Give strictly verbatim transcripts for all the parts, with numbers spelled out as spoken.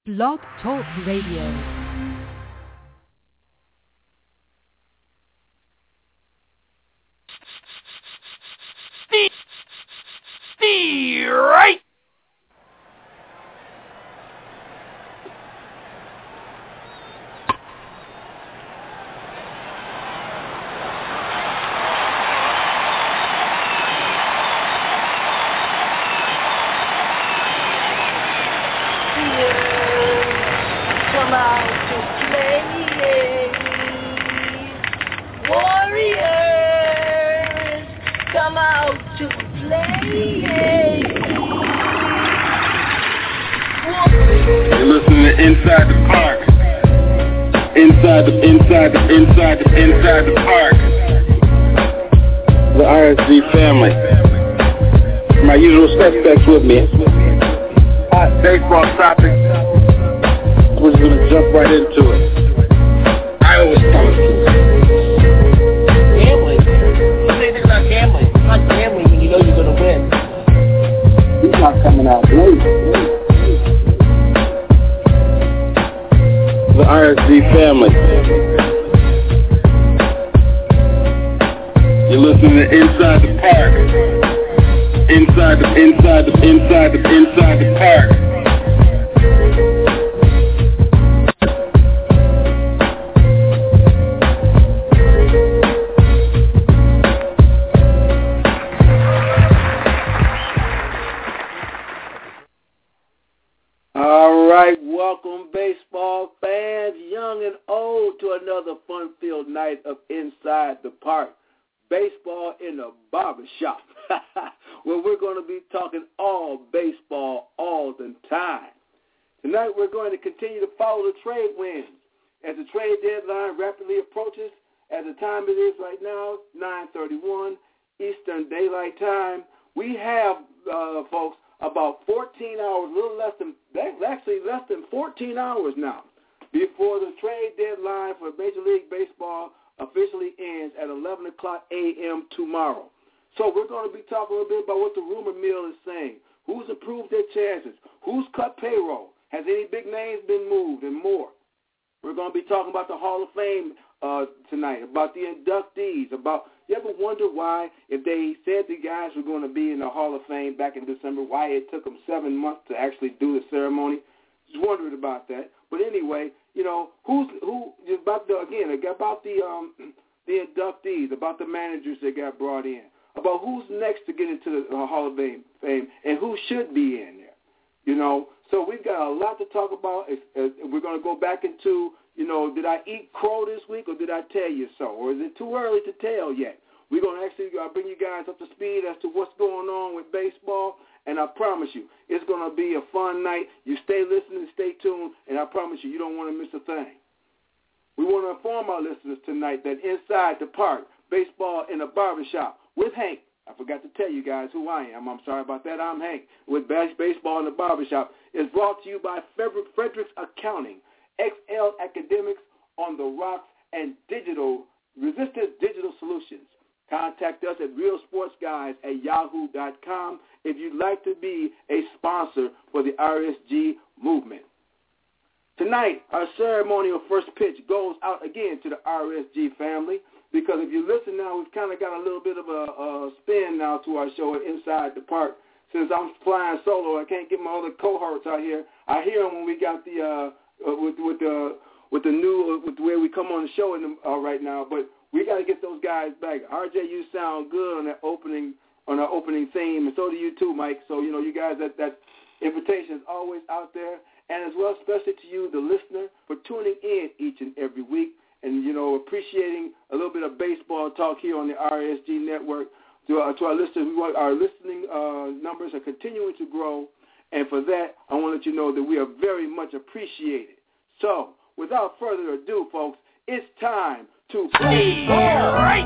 Blog Talk Radio. Steve, right? Come out to play, Warriors. Come out to play. You're listening to Inside the Park. Inside the, inside the, inside the, inside the park. The R S G family. My usual suspects with me. Hot baseball topic. We're just going to jump right into it. I always tell it to you. Gambling. You say they're not gambling. It's not gambling when you know you're going to win. He's not coming out late. The R S G family. You're listening to Inside the Park. Inside the, inside the, inside the, inside the park. All right, welcome baseball fans, young and old, to another fun-filled night of Inside the Park. Baseball in the barbershop, where we're going to be talking all baseball all the time. Tonight we're going to continue to follow the trade winds as the trade deadline rapidly approaches. At the time it is right now, nine thirty-one Eastern Daylight Time, we have, uh, folks, about fourteen hours, a little less than, actually less than fourteen hours now, before the trade deadline for Major League Baseball officially ends at eleven o'clock a.m. tomorrow. So we're going to be talking a little bit about what the rumor mill is saying. Who's improved their chances? Who's cut payroll? Has any big names been moved, and more? We're going to be talking about the Hall of Fame uh, tonight, about the inductees, about, you ever wonder why, if they said the guys were going to be in the Hall of Fame back in December, why it took them seven months to actually do the ceremony? Just wondered about that. But anyway, you know, who's who about the again about the um the inductees, about the managers that got brought in, about who's next to get into the uh, Hall of Fame, fame, and who should be in there. You know, so we've got a lot to talk about. It's, uh, we're going to go back into, you know, did I eat crow this week or did I tell you so, or is it too early to tell yet? We're going to actually uh, bring you guys up to speed as to what's going on with baseball. And I promise you, it's going to be a fun night. You stay listening, stay tuned, and I promise you, you don't want to miss a thing. We want to inform our listeners tonight that Inside the Park, baseball in a barbershop with Hank. I forgot to tell you guys who I am. I'm sorry about that. I'm Hank with Baseball in the Barbershop. Is brought to you by Fredericks Accounting, X L Academics, On the Rocks, and Digital Resistance Digital Solutions. Contact us at realsportsguys at yahoo dot com if you'd like to be a sponsor for the R S G movement. Tonight, our ceremonial first pitch goes out again to the R S G family, because if you listen now, we've kind of got a little bit of a, a spin now to our show at Inside the Park. Since I'm flying solo, I can't get my other cohorts out here. I hear them when we got the uh, with with the with the new with the way we come on the show in the, uh, right now, but we got to get those guys back. R J, you sound good on that opening on our opening theme, and so do you too, Mike. So, you know, you guys, that, that invitation is always out there. And as well, especially to you, the listener, for tuning in each and every week and, you know, appreciating a little bit of baseball talk here on the R S G network. To, uh, to our listeners, we want, our listening uh, numbers are continuing to grow. And for that, I want to let you know that we are very much appreciated. So, without further ado, folks, it's time to play ball. Right.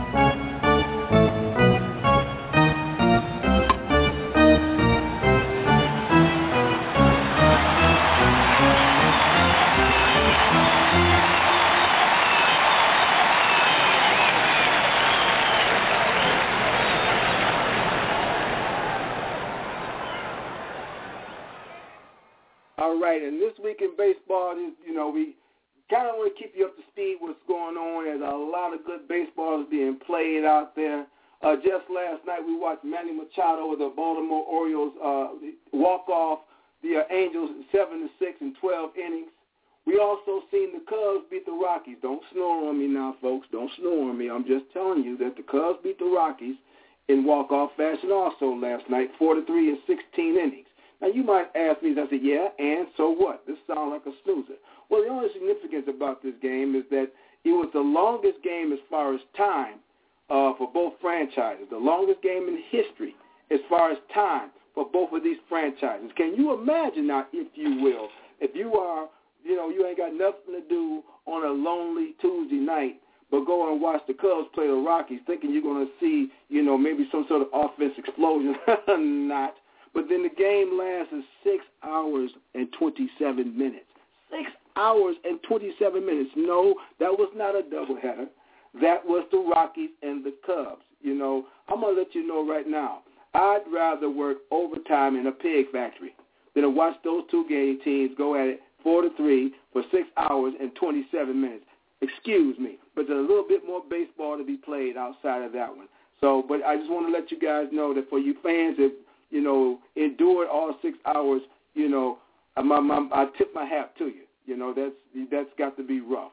All All right, and this week in baseball, you know, we kind of want to keep you up to speed what's going on. There's a lot of good baseball being played out there. Uh, just last night, we watched Manny Machado with the Baltimore Orioles uh, walk off the uh, Angels seven to six in twelve innings. We also seen the Cubs beat the Rockies. Don't snore on me now, folks. Don't snore on me. I'm just telling you that the Cubs beat the Rockies in walk-off fashion also last night, four to three in sixteen innings. Now, you might ask me, I said, yeah, and so what? This sounds like a snoozer. Well, the only significance about this game is that it was the longest game as far as time uh, for both franchises, the longest game in history as far as time for both of these franchises. Can you imagine now, if you will, if you are, you know, you ain't got nothing to do on a lonely Tuesday night, but go and watch the Cubs play the Rockies, thinking you're going to see, you know, maybe some sort of offense explosion. Not. But then the game lasted six hours and twenty-seven minutes. Six hours and twenty-seven minutes. No, that was not a doubleheader. That was the Rockies and the Cubs. You know, I'm going to let you know right now, I'd rather work overtime in a pig factory than to watch those two game teams go at it four to three for six hours and twenty-seven minutes. Excuse me, but there's a little bit more baseball to be played outside of that one. So, but I just want to let you guys know that for you fans that, you know, endured all six hours, you know, I'm, I'm, I'm, I tip my hat to you. You know, that's that's got to be rough.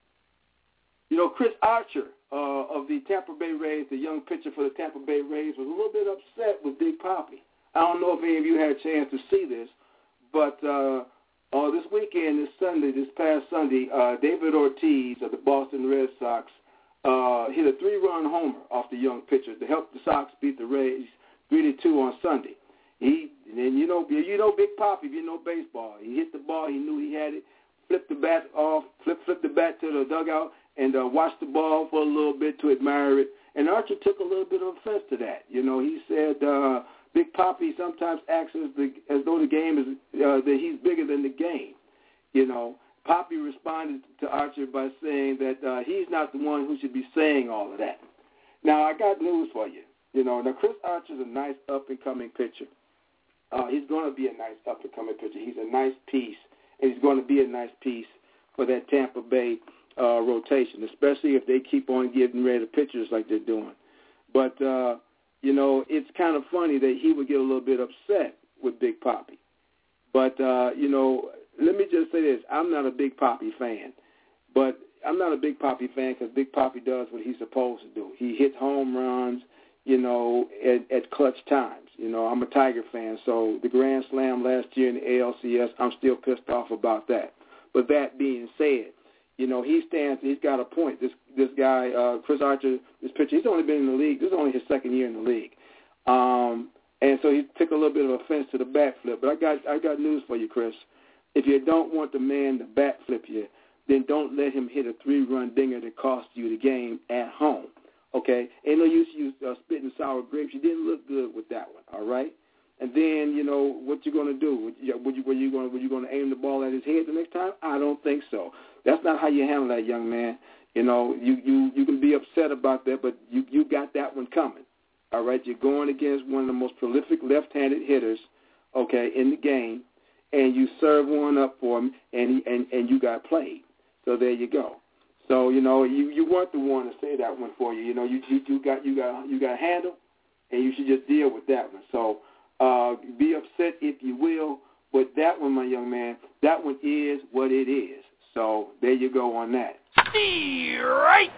You know, Chris Archer uh, of the Tampa Bay Rays, the young pitcher for the Tampa Bay Rays, was a little bit upset with Big Papi. I don't know if any of you had a chance to see this, but uh, uh, this weekend, this Sunday, this past Sunday, uh, David Ortiz of the Boston Red Sox uh, hit a three-run homer off the young pitcher to help the Sox beat the Rays three to two on Sunday. He and you know you know Big Papi, if you know baseball. He hit the ball, he knew he had it, flipped the bat off, flipped flipped the bat to the dugout, and uh, watched the ball for a little bit to admire it. And Archer took a little bit of offense to that. You know, he said uh, Big Papi sometimes acts as, the, as though the game is uh, that he's bigger than the game. You know, Papi responded to Archer by saying that uh, he's not the one who should be saying all of that. Now, I got news for you. You know, now Chris Archer's a nice up-and-coming pitcher. Uh, he's going to be a nice up-and-coming pitcher. He's a nice piece, and he's going to be a nice piece for that Tampa Bay uh, rotation, especially if they keep on getting rid of pitchers like they're doing. But, uh, you know, it's kind of funny that he would get a little bit upset with Big Papi. But, uh, you know, let me just say this. I'm not a Big Papi fan, but I'm not a Big Papi fan because Big Papi does what he's supposed to do. He hits home runs, you know, at, at clutch times. You know, I'm a Tiger fan, so the Grand Slam last year in the A L C S, I'm still pissed off about that. But that being said, you know, he stands, he's got a point. This this guy, uh, Chris Archer, this pitcher, he's only been in the league. This is only his second year in the league. Um, and so he took a little bit of offense to the bat flip. But I got I got news for you, Chris. If you don't want the man to bat flip you, then don't let him hit a three-run dinger that cost you the game at home. Okay, ain't no use you uh, spitting sour grapes. You didn't look good with that one. All right, and then you know what you're going to do. Would you, would you, were you going to, were you going to aim the ball at his head the next time? I don't think so. That's not how you handle that, young man. You know, you you you can be upset about that, but you you got that one coming. All right, you're going against one of the most prolific left-handed hitters, okay, in the game, and you serve one up for him, and he, and and you got played. So there you go. So, you know, you, you weren't the one to say that one for you. You know, you, you, you got you got you got a handle, and you should just deal with that one. So uh, be upset if you will, but that one, my young man, that one is what it is. So there you go on that. Right.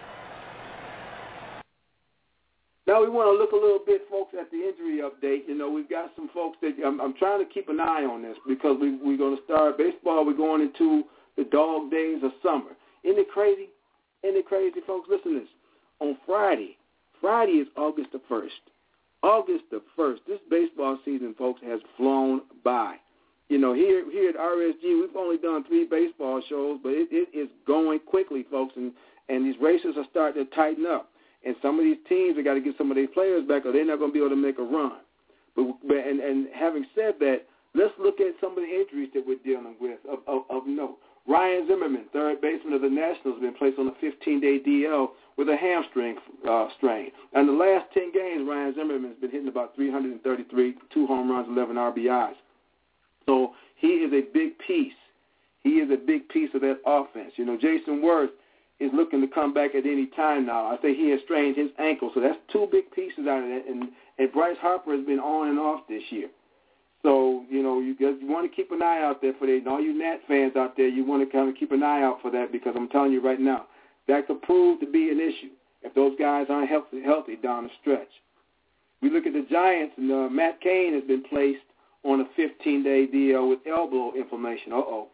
Now we want to look a little bit, folks, at the injury update. You know, we've got some folks that I'm, I'm trying to keep an eye on this because we, we're going to start baseball. We're going into the dog days of summer. Isn't it crazy? Isn't it crazy, folks? Listen to this. On Friday, Friday is August the first. August the first. This baseball season, folks, has flown by. You know, here here at R S G, we've only done three baseball shows, but it, it is going quickly, folks, and, and these races are starting to tighten up. And some of these teams have got to get some of their players back or they're not going to be able to make a run. But, but and, and having said that, let's look at some of the injuries that we're dealing with of, of, of note. Ryan Zimmerman, third baseman of the Nationals, has been placed on a fifteen-day D L with a hamstring uh, strain. And the last ten games, Ryan Zimmerman has been hitting about three hundred thirty-three, two home runs, eleven R B Is. So he is a big piece. He is a big piece of that offense. You know, Jason Worth is looking to come back at any time now. I think he has strained his ankle, so that's two big pieces out of that. And, and Bryce Harper has been on and off this year. So, you know, you, you want to keep an eye out there for that. And all you Nat fans out there, you want to kind of keep an eye out for that because I'm telling you right now, that could prove to be an issue if those guys aren't healthy, healthy down the stretch. We look at the Giants, and uh, Matt Cain has been placed on a fifteen-day deal with elbow inflammation. Uh-oh.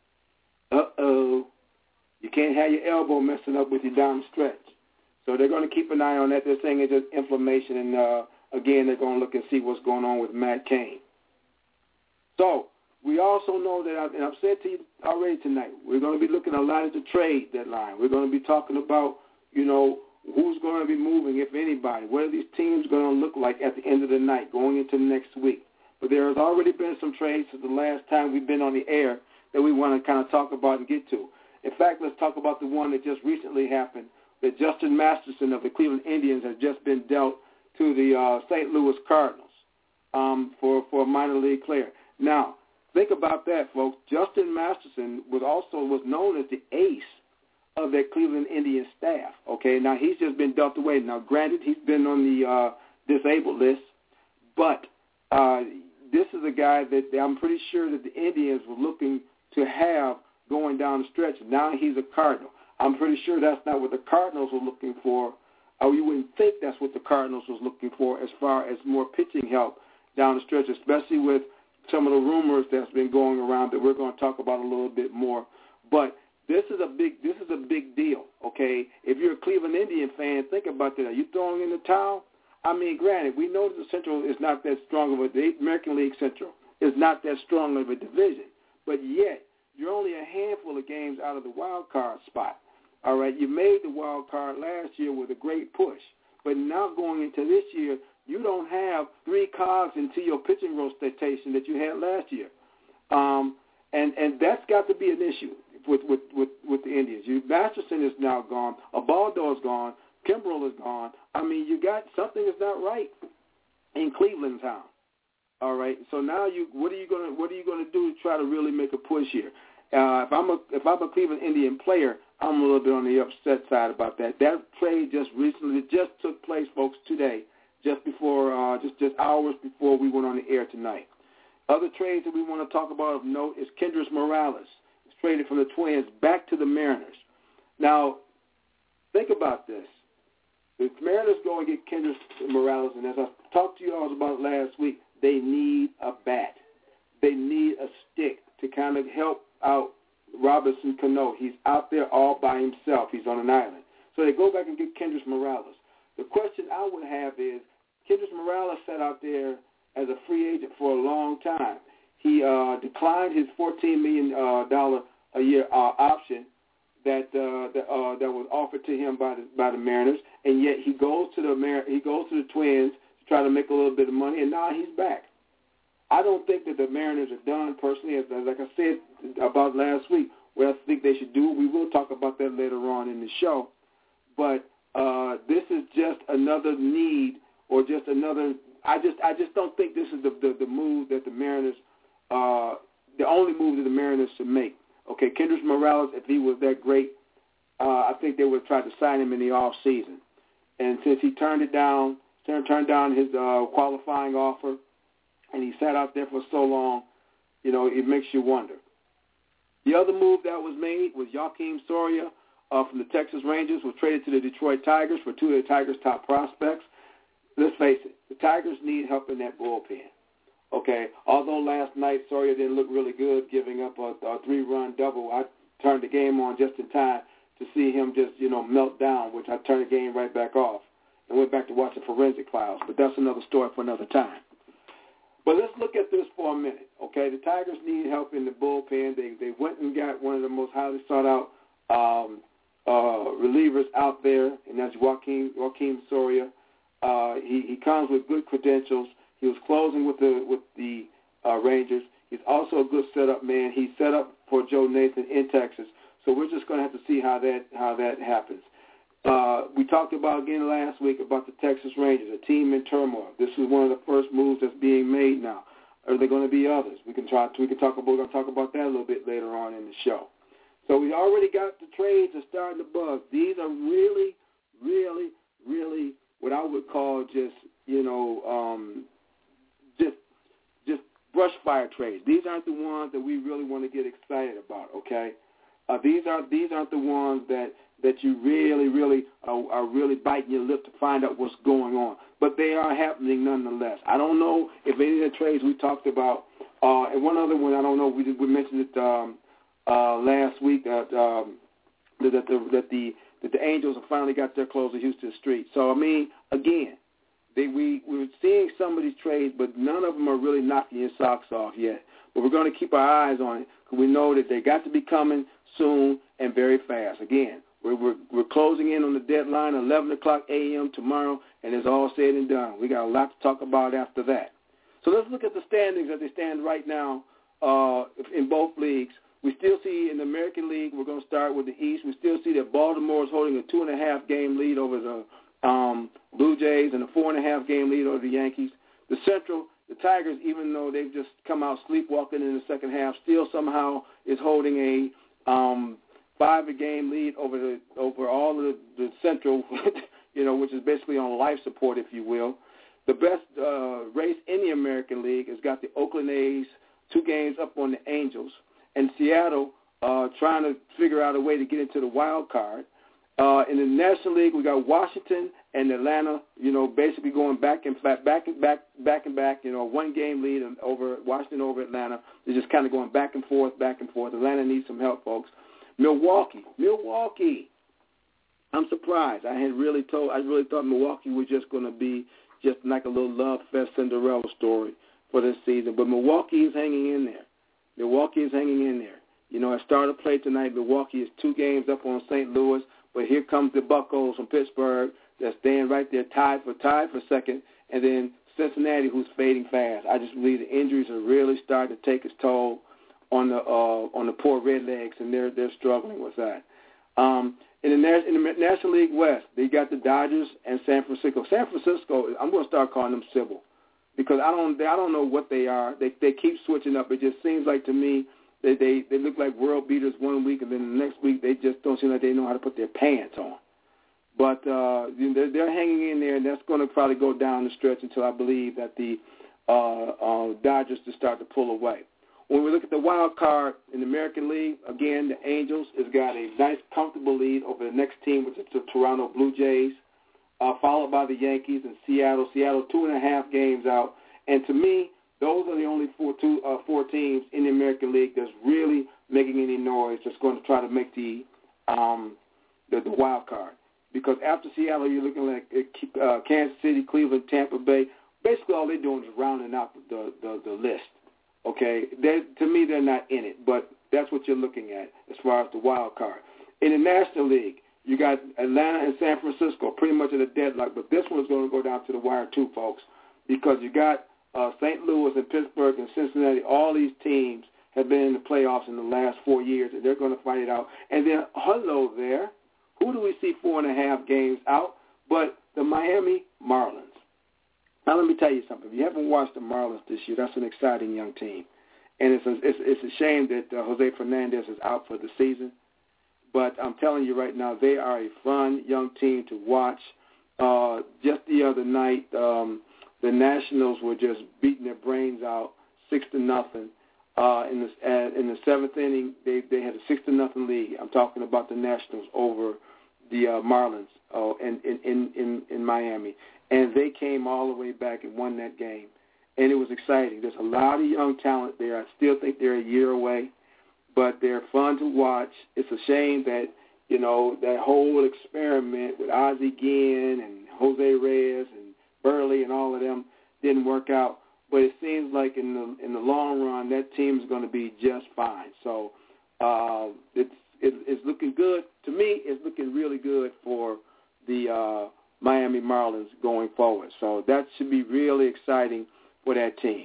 Uh-oh. You can't have your elbow messing up with you down the stretch. So they're going to keep an eye on that. They're saying it's just inflammation, and, uh, again, they're going to look and see what's going on with Matt Cain. So we also know that, and I've said to you already tonight, we're going to be looking a lot at the trade deadline. We're going to be talking about, you know, who's going to be moving, if anybody. What are these teams going to look like at the end of the night going into next week? But there has already been some trades since the last time we've been on the air that we want to kind of talk about and get to. In fact, let's talk about the one that just recently happened, that Justin Masterson of the Cleveland Indians has just been dealt to the uh, Saint Louis Cardinals um, for, for a minor league player. Now, think about that, folks. Justin Masterson was also was known as the ace of that Cleveland Indians staff. Okay, now he's just been dealt away. Now, granted, he's been on the uh, disabled list, but uh, this is a guy that I'm pretty sure that the Indians were looking to have going down the stretch. Now he's a Cardinal. I'm pretty sure that's not what the Cardinals were looking for. Or you wouldn't think that's what the Cardinals was looking for as far as more pitching help down the stretch, especially with some of the rumors that's been going around that we're going to talk about a little bit more. But this is a big this is a big deal, okay? If you're a Cleveland Indian fan, think about that. Are you throwing in the towel? I mean, granted, we know that the Central is not that strong of a the American League Central is not that strong of a division, but yet you're only a handful of games out of the wild card spot. All right, you made the wild card last year with a great push, but now going into this year, you don't have three cogs into your pitching rotation that you had last year, um, and and that's got to be an issue with with, with, with the Indians. You, Masterson is now gone, Ubaldo is gone, Kimbrel is gone. I mean, you got something is not right in Cleveland town. All right, so now you what are you gonna what are you gonna do to try to really make a push here? Uh, if I'm a if I'm a Cleveland Indian player, I'm a little bit on the upset side about that. That trade just recently just took place, folks, today. Just before, uh, just just hours before we went on the air tonight. Other trades that we want to talk about of note is Kendrys Morales. He's traded from the Twins back to the Mariners. Now, think about this. The Mariners go and get Kendrys Morales, and as I talked to you all about last week, they need a bat. They need a stick to kind of help out Robinson Cano. He's out there all by himself. He's on an island. So they go back and get Kendrys Morales. The question I would have is, Kendrys Morales sat out there as a free agent for a long time. He uh, declined his fourteen million dollars uh, a year uh, option that uh, that, uh, that was offered to him by the by the Mariners, and yet he goes to the Mar- he goes to the Twins to try to make a little bit of money, and now he's back. I don't think that the Mariners are done personally, as, as like I said about last week. What I think they should do, we will talk about that later on in the show, but uh, this is just another need. Or just another. I just, I just don't think this is the the, the move that the Mariners, uh, the only move that the Mariners should make. Okay, Kendrys Morales, if he was that great, uh, I think they would have tried to sign him in the off season. And since he turned it down, turned turned down his uh, qualifying offer, and he sat out there for so long, you know, it makes you wonder. The other move that was made was Joakim Soria uh, from the Texas Rangers was traded to the Detroit Tigers for two of the Tigers' top prospects. Let's face it, the Tigers need help in that bullpen. Okay, although last night Soria didn't look really good, giving up a, a three-run double, I turned the game on just in time to see him just, you know, melt down, which I turned the game right back off and went back to watching Forensic Files. But that's another story for another time. But let's look at this for a minute. Okay, the Tigers need help in the bullpen. They they went and got one of the most highly sought-out um, uh, relievers out there, and that's Joakim Joakim Soria. Uh, he, he comes with good credentials. He was closing with the with the uh, Rangers. He's also a good setup man. He's set up for Joe Nathan in Texas. So we're just going to have to see how that how that happens. Uh, we talked about again last week about the Texas Rangers, a team in turmoil. This is one of the first moves that's being made now. Or are there going to be others? We can try. We can talk about. We're going to talk about that a little bit later on in the show. So we already got the trades are starting to buzz. These are really, really, really what I would call just you know um, just just brush fire trades. These aren't the ones that we really want to get excited about. Okay, uh, these aren't these aren't the ones that. that you really, really are, are really biting your lip to find out what's going on. But they are happening nonetheless. I don't know if any of the trades we talked about, uh, and one other one, I don't know, we, we mentioned it um, uh, last week, that, um, that, the, that, the, that the Angels have finally got their close to Houston Street. So, I mean, again, they, we, we're seeing some of these trades, but none of them are really knocking your socks off yet. But we're going to keep our eyes on it because we know that they got to be coming soon and very fast. Again, We're, we're, we're closing in on the deadline, eleven o'clock a.m. tomorrow, and it's all said and done. We got a lot to talk about after that. So let's look at the standings as they stand right now uh, in both leagues. We still see in the American League, we're going to start with the East. We still see that Baltimore is holding a two-and-a-half game lead over the um, Blue Jays and a four-and-a-half game lead over the Yankees. The Central, the Tigers, even though they've just come out sleepwalking in the second half, still somehow is holding a um, – five-a-game lead over the over all of the, the Central, you know, which is basically on life support, if you will. The best uh, race in the American League has got the Oakland A's two games up on the Angels, and Seattle uh, trying to figure out a way to get into the wild card. Uh, in the National League, we got Washington and Atlanta, you know, basically going back and back, back and back, back and back. You know, one-game lead over Washington over Atlanta. They're just kind of going back and forth, back and forth. Atlanta needs some help, folks. Milwaukee, Milwaukee. I'm surprised. I had really told. I really thought Milwaukee was just going to be just like a little love fest Cinderella story for this season. But Milwaukee is hanging in there. Milwaukee is hanging in there. You know, at start of play tonight, Milwaukee is two games up on Saint Louis. But here comes the Buccos from Pittsburgh. They're staying right there, tied for tied for second, and then Cincinnati, who's fading fast. I just believe the injuries are really starting to take its toll on the uh, on the poor Redlegs, and they're they're struggling with that. Um, in the in the National League West, they got the Dodgers and San Francisco. San Francisco, I'm going to start calling them civil because I don't I don't know what they are. They they keep switching up. It just seems like to me that they they look like world beaters one week, and then the next week they just don't seem like they know how to put their pants on. But uh, they're, they're hanging in there, and that's going to probably go down the stretch until I believe that the uh, uh, Dodgers to start to pull away. When we look at the wild card in the American League, again, the Angels has got a nice, comfortable lead over the next team, which is the Toronto Blue Jays, uh, followed by the Yankees and Seattle. Seattle two and a half games out. And to me, those are the only four, two, uh, four teams in the American League that's really making any noise that's going to try to make the um, the, the wild card. Because after Seattle, you're looking like uh, Kansas City, Cleveland, Tampa Bay. Basically, all they're doing is rounding out the, the, the list. Okay, they're, to me, they're not in it, but that's what you're looking at as far as the wild card. In the National League, you got Atlanta and San Francisco pretty much at a deadlock, but this one's going to go down to the wire too, folks, because you got uh, Saint Louis and Pittsburgh and Cincinnati. All these teams have been in the playoffs in the last four years, and they're going to fight it out. And then, hello there, who do we see four and a half games out but the Miami Marlins? Now, let me tell you something. If you haven't watched the Marlins this year, that's an exciting young team. And it's a, it's, it's a shame that uh, Jose Fernandez is out for the season. But I'm telling you right now, they are a fun young team to watch. Uh, just the other night, um, the Nationals were just beating their brains out, six to nothing. Uh, in the uh, in the seventh inning, they they had a six to nothing lead. I'm talking about the Nationals over the uh, Marlins uh, in, in in in Miami. And they came all the way back and won that game. And it was exciting. There's a lot of young talent there. I still think they're a year away, but they're fun to watch. It's a shame that, you know, that whole experiment with Ozzie Guillen and Jose Reyes and Burley and all of them didn't work out. But it seems like in the in the long run, that team is going to be just fine. So uh, it's it, it's looking good. To me, it's looking really good for the uh, Miami Marlins going forward. So that should be really exciting for that team.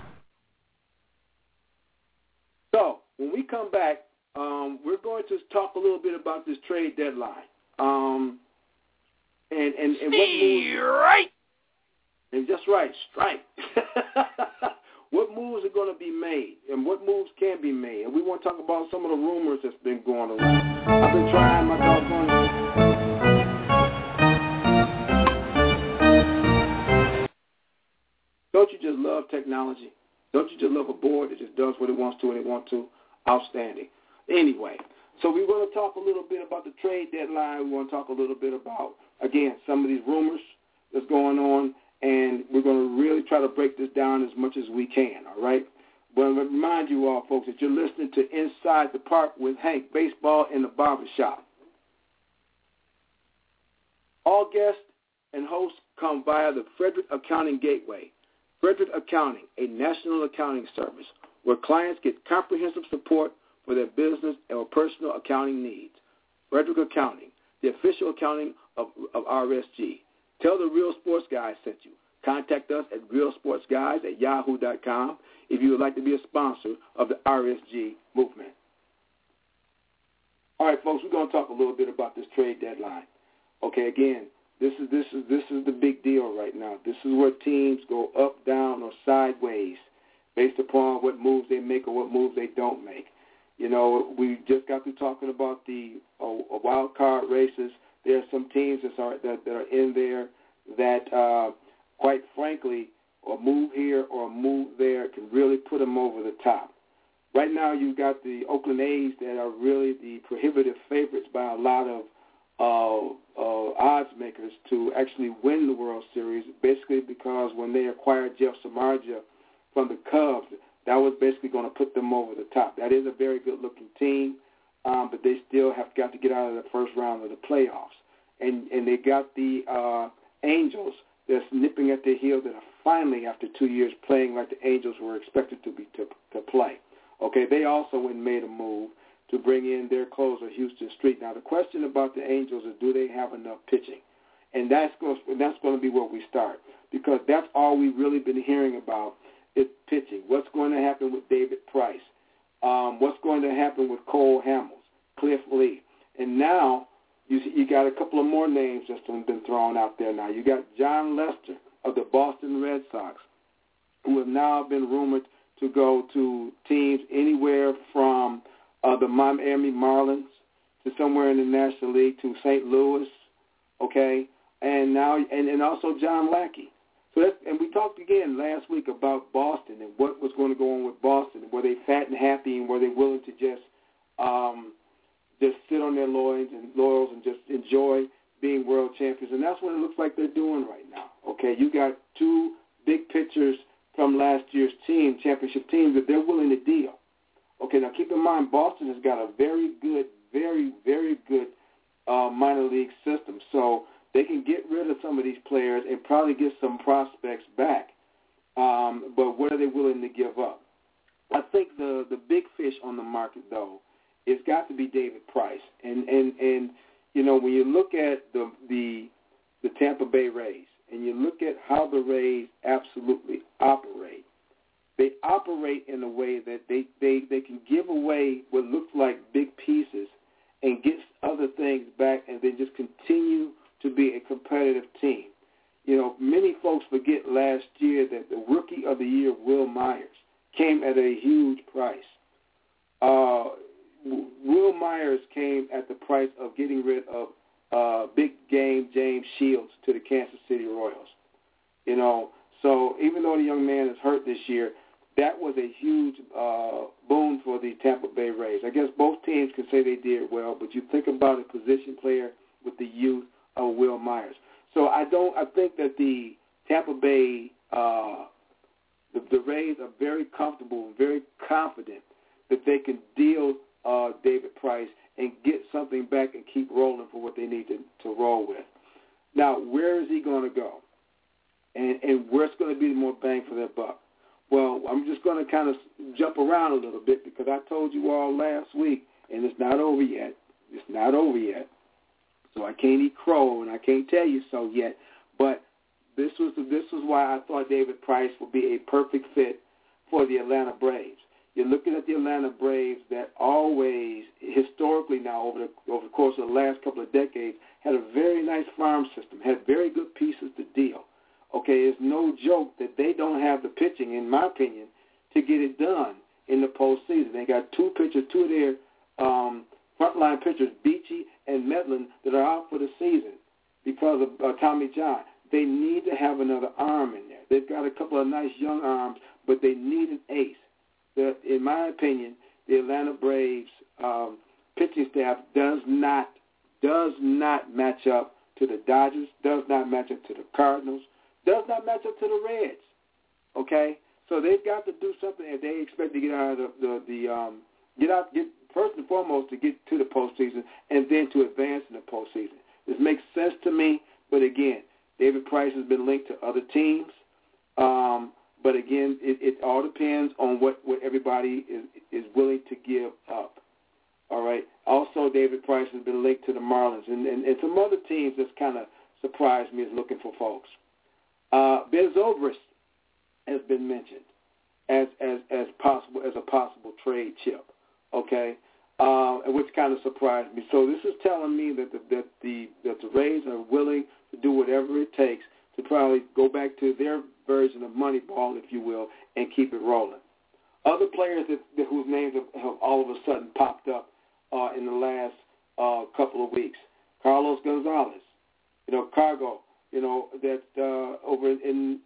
So when we come back, um, we're going to talk a little bit about this trade deadline. Um, and, and, and what moves, right. and just right, strike. what moves are going to be made and what moves can be made. And we want to talk about some of the rumors that's been going around. I've been trying my doggone. Don't you just love technology? Don't you just love a board that just does what it wants to when it wants to? Outstanding. Anyway, so we're going to talk a little bit about the trade deadline. We want to talk a little bit about, again, some of these rumors that's going on, and we're going to really try to break this down as much as we can, all right? But I want to remind you all, folks, that you're listening to Inside the Park with Hank, Baseball in the Barbershop. All guests and hosts come via the Frederick Accounting Gateway. Frederick Accounting, a national accounting service where clients get comprehensive support for their business or personal accounting needs. Frederick Accounting, the official accounting of, of R S G. Tell the Real Sports Guys sent you. Contact us at real sports guys at yahoo dot com if you would like to be a sponsor of the R S G movement. All right, folks, we're going to talk a little bit about this trade deadline. Okay, again, this is this is this is the big deal right now. This is where teams go up, down, or sideways based upon what moves they make or what moves they don't make. You know, we just got through talking about the uh, wild card races. There are some teams that are, that, that are in there that, uh, quite frankly, a move here or a move there can really put them over the top. Right now you've got the Oakland A's that are really the prohibitive favorites by a lot of uh, uh, odds makers to actually win the World Series, basically because when they acquired Jeff Samardzija from the Cubs, that was basically going to put them over the top. That is a very good-looking team, um, but they still have got to get out of the first round of the playoffs. And and they got the uh, Angels that's nipping at their heels that are finally, after two years, playing like the Angels were expected to be to, to play. Okay, they also went and made a move to bring in their closer, Houston Street. Now, the question about the Angels is, do they have enough pitching? And that's going to, that's going to be where we start, because that's all we've really been hearing about is pitching. What's going to happen with David Price? Um, what's going to happen with Cole Hamels, Cliff Lee? And now you you got a couple of more names that's been thrown out there now. You got John Lester of the Boston Red Sox, who have now been rumored to go to teams anywhere from uh, the Miami Marlins to somewhere in the National League to Saint Louis, okay? And now and, and also John Lackey. So that's, and we talked again last week about Boston and what was going to go on with Boston. Were they fat and happy, and were they willing to just um, just sit on their loins and laurels and just enjoy being world champions? And that's what it looks like they're doing right now. Okay, you got two big pitchers from last year's team, championship team, that they're willing to deal. Okay, now keep in mind, Boston has got a very good, very, very good uh, minor league system. So they can get rid of some of these players and probably get some prospects back. Um, but what are they willing to give up? I think the, the big fish on the market, though, it's got to be David Price. And, and, and you know, when you look at the, the the Tampa Bay Rays and you look at how the Rays absolutely operate, they operate in a way that they, they, they can give away what looks like big pieces and get other things back and then just continue to be a competitive team. You know, many folks forget last year that the Rookie of the Year, Will Myers, came at a huge price. Uh, Will Myers came at the price of getting rid of uh, big game James Shields to the Kansas City Royals. You know, so even though the young man is hurt this year, that was a huge uh, boon for the Tampa Bay Rays. I guess both teams can say they did well, but you think about a position player with the youth of Will Myers. So I don't. I think that the Tampa Bay, uh, the, the Rays are very comfortable and very confident that they can deal uh, David Price and get something back and keep rolling for what they need to, to roll with. Now, where is he going to go? And, and where's going to be the more bang for their buck? Well, I'm just going to kind of jump around a little bit because I told you all last week, and it's not over yet. It's not over yet. So I can't eat crow, and I can't tell you so yet. But this was this was why I thought David Price would be a perfect fit for the Atlanta Braves. You're looking at the Atlanta Braves that always, historically now, over the, over the course of the last couple of decades, had a very nice farm system, had very good pieces to deal. Okay, it's no joke that they don't have the pitching, in my opinion, to get it done in the postseason. They got two pitchers, two of their um, frontline pitchers, Beachy and Medlin, that are out for the season because of uh, Tommy John. They need to have another arm in there. They've got a couple of nice young arms, but they need an ace. The, in my opinion, the Atlanta Braves um, pitching staff does not does not match up to the Dodgers, does not match up to the Cardinals, does not match up to the Reds. Okay, so they've got to do something if they expect to get out of the the, the um, get out get first and foremost to get to the postseason and then to advance in the postseason. This makes sense to me, but again, David Price has been linked to other teams. Um, but again, it, it all depends on what, what everybody is is willing to give up. All right. Also, David Price has been linked to the Marlins and, and, and some other teams that's kind of surprised me is looking for folks. Uh, Ben Zobrist has been mentioned as as as possible as a possible trade chip. Okay, uh, which kind of surprised me. So this is telling me that the that the that the Rays are willing to do whatever it takes to probably go back to their version of Moneyball, if you will, and keep it rolling. Other players that, that whose names have, have all of a sudden popped up uh, in the last uh, couple of weeks. Carlos Gonzalez, you know, Cargo, you know, that uh, over in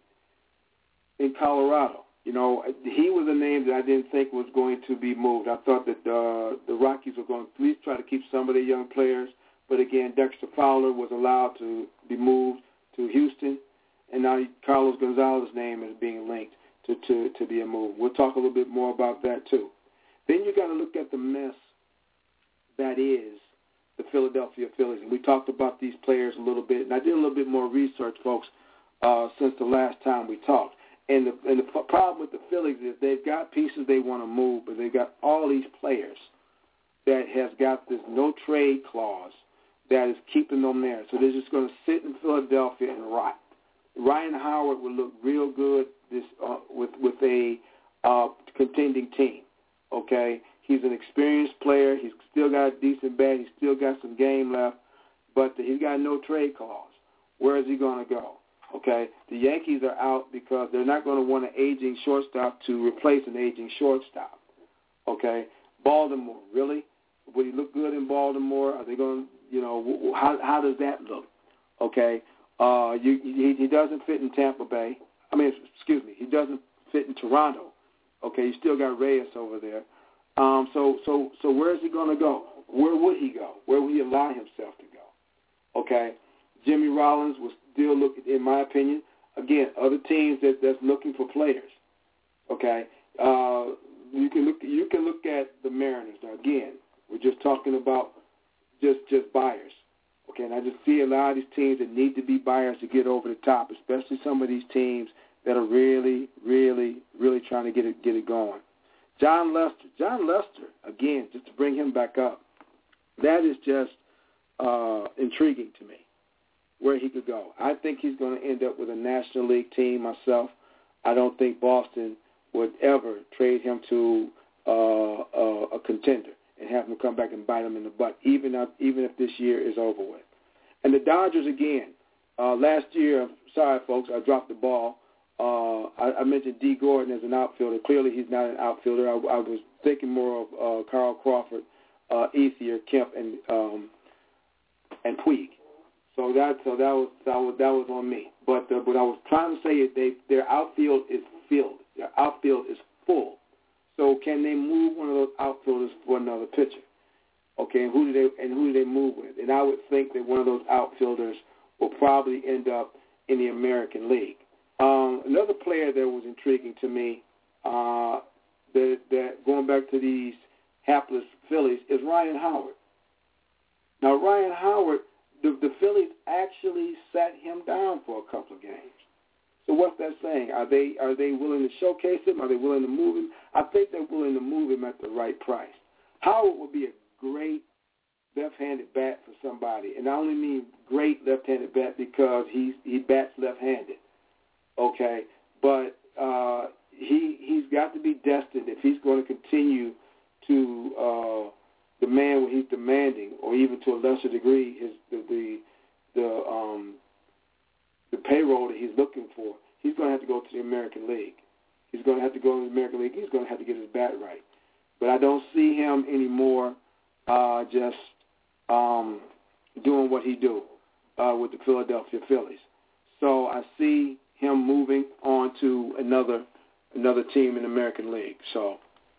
in Colorado. You know, he was a name that I didn't think was going to be moved. I thought that uh, the Rockies were going to at least try to keep some of their young players. But again, Dexter Fowler was allowed to be moved to Houston, and now Carlos Gonzalez's name is being linked to, to, to be a move. We'll talk a little bit more about that too. Then you got to look at the mess that is the Philadelphia Phillies. And we talked about these players a little bit, and I did a little bit more research, folks, uh, since the last time we talked. And the, and the problem with the Phillies is they've got pieces they want to move, but they've got all these players that has got this no-trade clause that is keeping them there. So they're just going to sit in Philadelphia and rot. Ryan Howard would look real good this uh, with with a uh, contending team. Okay, he's an experienced player. He's still got a decent bat. He's still got some game left, but he's got no trade clause. Where is he going to go? Okay, the Yankees are out because they're not going to want an aging shortstop to replace an aging shortstop. Okay, Baltimore, really? Would he look good in Baltimore? Are they going to, you know, how how does that look? Okay, uh, you, he, he doesn't fit in Tampa Bay. I mean, excuse me, he doesn't fit in Toronto. Okay, you still got Reyes over there. Um, so so so where is he going to go? Where would he go? Where would he allow himself to go? Okay, Jimmy Rollins was still looking, in my opinion, again, other teams that that's looking for players. Okay, uh, you can look you can look at the Mariners. Now again, we're just talking about just just buyers. Okay, and I just see a lot of these teams that need to be buyers to get over the top, especially some of these teams that are really, really, really trying to get it get it going. John Lester, John Lester, again, just to bring him back up, that is just uh, intriguing to me, where he could go. I think he's going to end up with a National League team myself. I don't think Boston would ever trade him to uh, a, a contender and have him come back and bite him in the butt, even if, even if this year is over with. And the Dodgers, again, uh, last year, sorry, folks, I dropped the ball. Uh, I, I mentioned D. Gordon as an outfielder. Clearly he's not an outfielder. I, I was thinking more of uh, Carl Crawford, uh, Ethier, Kemp, and um, and Puig. So that so that was that was that was on me. But uh, what I was trying to say is they their outfield is filled. Their outfield is full. So can they move one of those outfielders for another pitcher? Okay, and who do they and who do they move with? And I would think that one of those outfielders will probably end up in the American League. Um, another player that was intriguing to me, uh, that, that going back to these hapless Phillies, is Ryan Howard. Now, Ryan Howard, the, the Phillies actually sat him down for a couple of games. So what's that saying? Are they are they willing to showcase him? Are they willing to move him? I think they're willing to move him at the right price. Howard would be a great left-handed bat for somebody, and I only mean great left-handed bat because he's he bats left-handed. Okay, but uh, he he's got to be destined if he's going to continue to uh, demand what he's demanding, or even to a lesser degree, his the the the, um, the payroll that he's looking for. He's going to have to go to the American League. He's going to have to go in the American League. He's going to have to get his bat right. But I don't see him anymore uh, just um, doing what he do uh, with the Philadelphia Phillies. So I see him moving on to another another team in the American League. So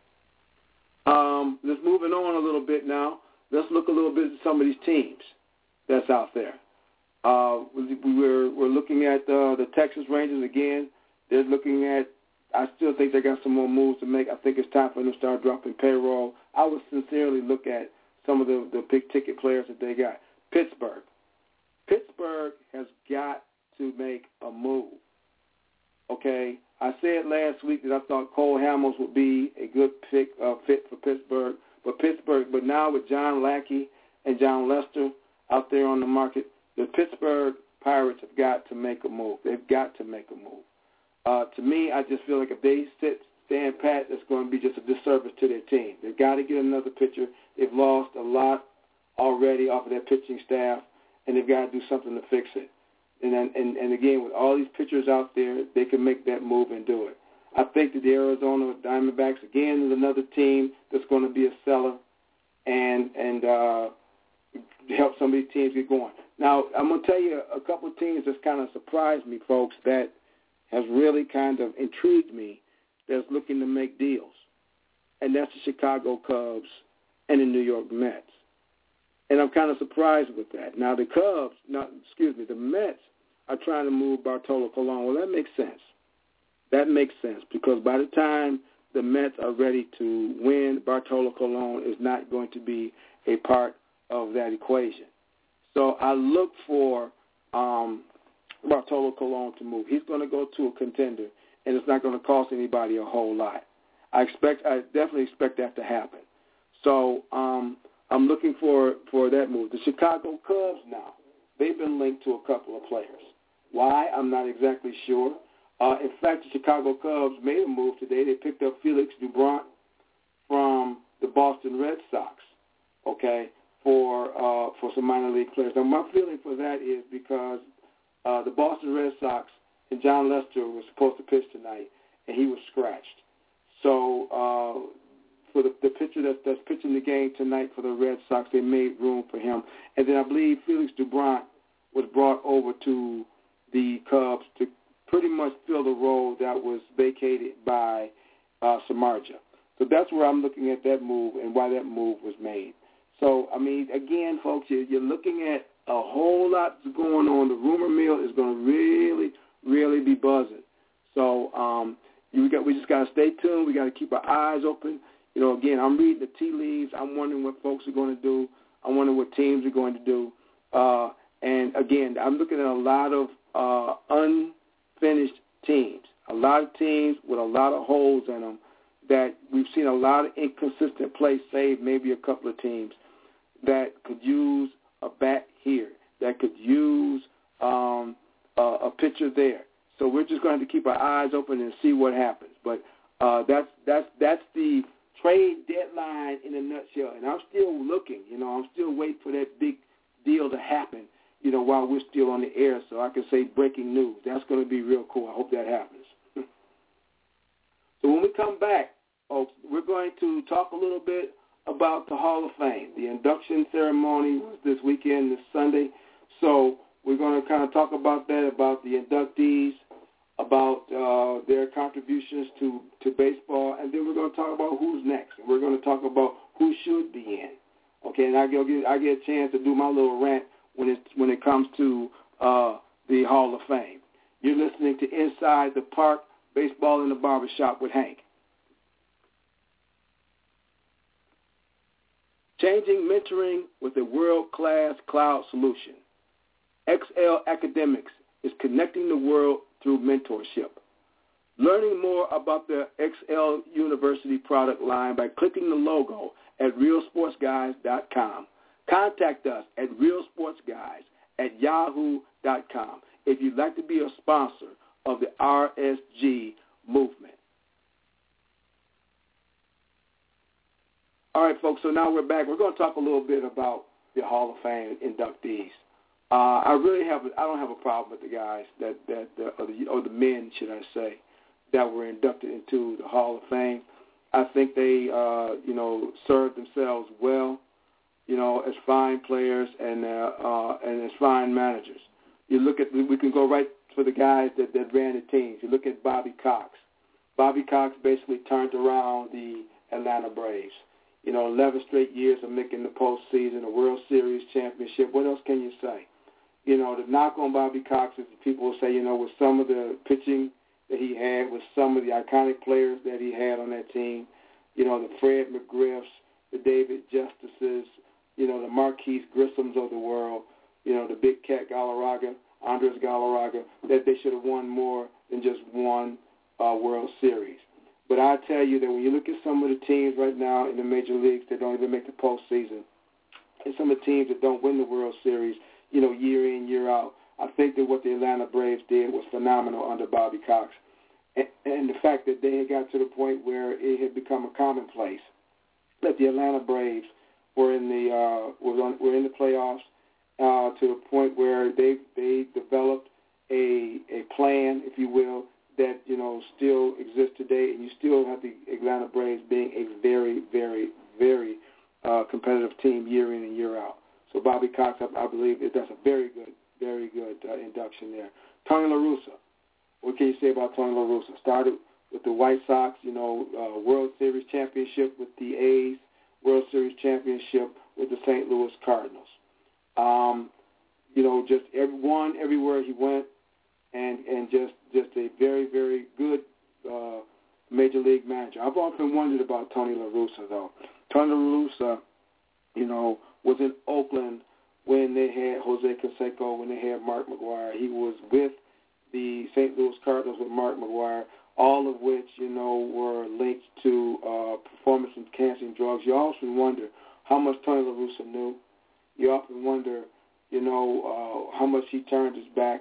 um, let's moving on a little bit now. Let's look a little bit at some of these teams that's out there. Uh, we, we were we're looking at uh, the Texas Rangers again. They're looking at. I still think they got some more moves to make. I think it's time for them to start dropping payroll. I would sincerely look at some of the, the big ticket players that they got. Pittsburgh. Pittsburgh has got to make a move. Okay, I said last week that I thought Cole Hamels would be a good pick, uh, fit for Pittsburgh, but Pittsburgh, but now with John Lackey and John Lester out there on the market, the Pittsburgh Pirates have got to make a move. They've got to make a move. Uh, to me, I just feel like if they sit, stand pat, it's going to be just a disservice to their team. They've got to get another pitcher. They've lost a lot already off of their pitching staff, and they've got to do something to fix it. And, then, and and again, with all these pitchers out there, they can make that move and do it. I think that the Arizona Diamondbacks, again, is another team that's going to be a seller and and uh, help some of these teams get going. Now, I'm going to tell you a couple of teams that's kind of surprised me, folks, that has really kind of intrigued me that's looking to make deals, and that's the Chicago Cubs and the New York Mets. And I'm kind of surprised with that. Now, the Cubs, not, excuse me, the Mets are trying to move Bartolo Colon. Well, that makes sense. That makes sense because by the time the Mets are ready to win, Bartolo Colon is not going to be a part of that equation. So I look for um, Bartolo Colon to move. He's going to go to a contender, and it's not going to cost anybody a whole lot. I expect, I definitely expect that to happen. So um, I'm looking for, for that move. The Chicago Cubs now, they've been linked to a couple of players. Why? I'm not exactly sure. Uh, in fact, the Chicago Cubs made a move today. They picked up Felix Doubront from the Boston Red Sox, okay, for uh, for some minor league players. Now, my feeling for that is because uh, the Boston Red Sox and John Lester was supposed to pitch tonight, and he was scratched. So uh, for the, the pitcher that's, that's pitching the game tonight for the Red Sox, they made room for him. And then I believe Felix Doubront was brought over to the Cubs to pretty much fill the role that was vacated by uh, Samardzija. So that's where I'm looking at that move and why that move was made. So, I mean, again, folks, you're, you're looking at a whole lot going on. The rumor mill is going to really, really be buzzing. So um, you got, we just got to stay tuned. We got to keep our eyes open. You know, again, I'm reading the tea leaves. I'm wondering what folks are going to do. I'm wondering what teams are going to do. Uh, and, again, I'm looking at a lot of uh, unfinished teams, a lot of teams with a lot of holes in them that we've seen a lot of inconsistent play, save maybe a couple of teams that could use a bat here, that could use um, a, a pitcher there. So we're just going to have to keep our eyes open and see what happens. But uh, that's that's that's the trade deadline in a nutshell. And I'm still looking. You know, I'm still waiting for that big deal to happen, you know, while we're still on the air, so I can say breaking news. That's going to be real cool. I hope that happens. So when we come back, folks, we're going to talk a little bit about the Hall of Fame. The induction ceremony was this weekend, this Sunday. So we're going to kind of talk about that, about the inductees, about uh, their contributions to, to baseball, and then we're going to talk about who's next. And we're going to talk about who should be in. Okay, and I get, I get a chance to do my little rant when it, when it comes to uh, the Hall of Fame. You're listening to Inside the Park, Baseball in the Barbershop with Hank. Changing mentoring with a world-class cloud solution. X L Academics is connecting the world through mentorship. Learning more about the X L University product line by clicking the logo at real sports guys dot com. Contact us at real sports guys at yahoo dot com if you'd like to be a sponsor of the R S G movement. All right, folks, so now we're back. We're going to talk a little bit about the Hall of Fame inductees. Uh, I really have, I don't have a problem with the guys that, that, uh, or, the, or the men, should I say, that were inducted into the Hall of Fame. I think they, uh, you know, served themselves well, you know, as fine players and uh, uh, and as fine managers. You look at, we can go right for the guys that, that ran the teams. You look at Bobby Cox. Bobby Cox basically turned around the Atlanta Braves. You know, eleven straight years of making the postseason, a World Series championship. What else can you say? You know, the knock on Bobby Cox is people will say, you know, with some of the pitching that he had, with some of the iconic players that he had on that team, you know, the Fred McGriffs, the David Justices, you know, the Marquise Grissams of the world, you know, the Big Cat Galarraga, Andres Galarraga, that they should have won more than just one uh, World Series. But I tell you that when you look at some of the teams right now in the major leagues that don't even make the postseason, and some of the teams that don't win the World Series, you know, year in, year out, I think that what the Atlanta Braves did was phenomenal under Bobby Cox. And, and the fact that they had got to the point where it had become a commonplace that the Atlanta Braves were in the uh, were, on, were in the playoffs uh, to the point where they they developed a a plan, if you will, that, you know, still exists today, and you still have the Atlanta Braves being a very, very, very uh, competitive team year in and year out. So Bobby Cox, I, I believe that that's a very good, very good uh, induction there. Tony La Russa, what can you say about Tony La Russa? Started with the White Sox, you know, uh, World Series championship with the A's, World Series championship with the Saint Louis Cardinals. Um, you know, just every, won everywhere he went, and and just, just a very, very good uh, major league manager. I've often wondered about Tony La Russa, though. Tony La Russa, you know, was in Oakland when they had Jose Canseco, when they had Mark McGwire. He was with the Saint Louis Cardinals with Mark McGwire, all of which, you know, were linked to uh, performance-enhancing drugs. You often wonder how much Tony La Russa knew. You often wonder, you know, uh, how much he turned his back.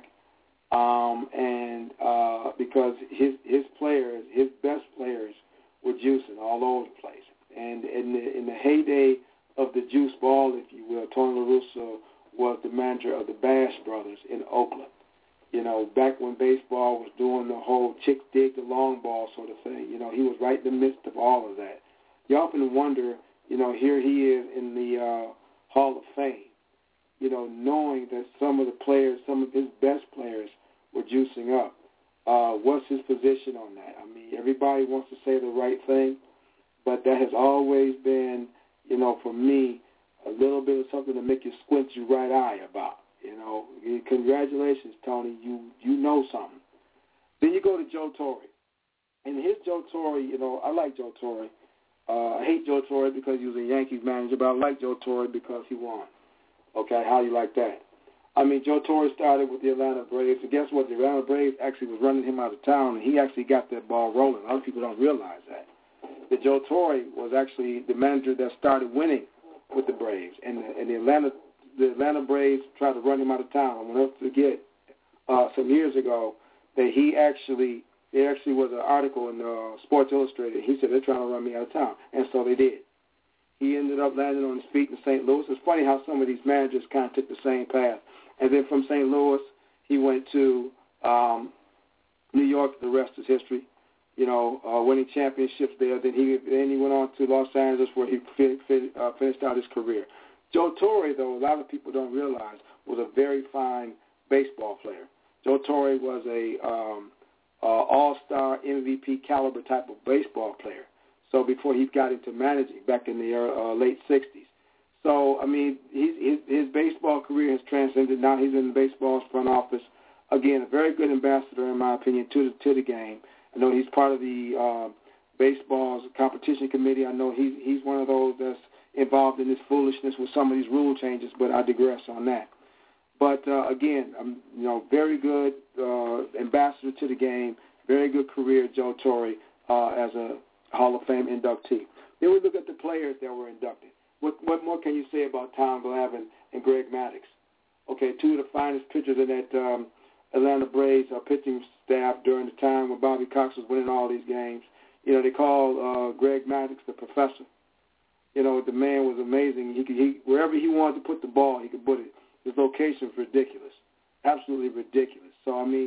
Um, and uh, because his his players, his best players, were juicing all over the place. And in the, in the heyday of the juice ball, if you will, Tony La Russa was the manager of the Bash Brothers in Oakland. You know, back when baseball was doing the whole chick dig the long ball sort of thing, you know, he was right in the midst of all of that. You often wonder, you know, here he is in the uh, Hall of Fame, you know, knowing that some of the players, some of his best players were juicing up. Uh, what's his position on that? I mean, everybody wants to say the right thing, but that has always been, you know, for me, a little bit of something to make you squint your right eye about. You know, congratulations, Tony. You you know something. Then you go to Joe Torre. And his Joe Torre, you know, I like Joe Torre. Uh, I hate Joe Torre because he was a Yankees manager, but I like Joe Torre because he won. Okay, how do you like that? I mean, Joe Torre started with the Atlanta Braves, and guess what? The Atlanta Braves actually was running him out of town, and he actually got that ball rolling. A lot of people don't realize that. That Joe Torre was actually the manager that started winning with the Braves, and the, and the Atlanta the Atlanta Braves tried to run him out of town. I want us to forget uh, some years ago that he actually there actually was an article in uh, Sports Illustrated. He said they're trying to run me out of town, and so they did. He ended up landing on his feet in Saint Louis. It's funny how some of these managers kind of took the same path. And then from Saint Louis, he went to um, New York. The rest is history. You know, uh, winning championships there. Then he then he went on to Los Angeles, where he fin, fin, uh, finished out his career. Joe Torre, though, a lot of people don't realize, was a very fine baseball player. Joe Torre was a um, uh, all-star M V P caliber type of baseball player. So before he got into managing back in the uh, late sixties. So, I mean, he's, his, his baseball career has transcended. Now he's in baseball's front office. Again, a very good ambassador, in my opinion, to the, to the game. I know he's part of the uh, baseball's competition committee. I know he's, he's one of those that's involved in this foolishness with some of these rule changes, but I digress on that. But, uh, again, um, you know, very good uh, ambassador to the game, very good career, Joe Torre, uh, as a Hall of Fame inductee. Then we look at the players that were inducted. What, what more can you say about Tom Glavine and Greg Maddux? Okay, two of the finest pitchers in that um, Atlanta Braves uh, pitching staff during the time when Bobby Cox was winning all these games. You know, they called uh, Greg Maddux the professor. You know, the man was amazing. He could, he, wherever he wanted to put the ball, he could put it. His location was ridiculous, absolutely ridiculous. So, I mean,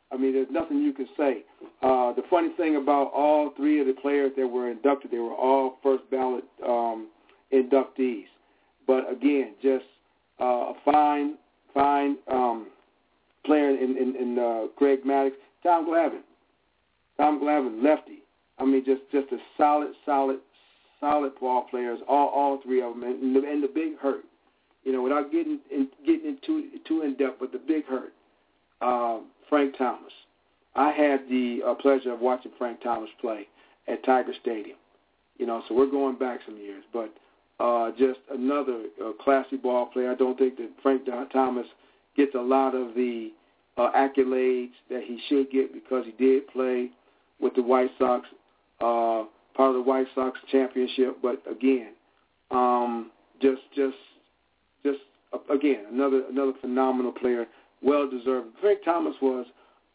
I mean, there's nothing you can say. Uh, the funny thing about all three of the players that were inducted, they were all first ballot um, inductees. But again, just uh, a fine, fine um, player in, in, in uh, Greg Maddux. Tom Glavine. Tom Glavine, lefty. I mean, just, just a solid, solid, solid ball players, all all three of them. And the, and the big hurt, you know, without getting in, getting into too in depth, but the big hurt, uh, Frank Thomas. I had the uh, pleasure of watching Frank Thomas play at Tiger Stadium. You know, so we're going back some years, but uh, just another uh, classy ball player. I don't think that Frank Thomas gets a lot of the uh, accolades that he should get because he did play with the White Sox, uh, part of the White Sox championship. But again, um, just, just, just uh, again, another another phenomenal player, well deserved. Frank Thomas was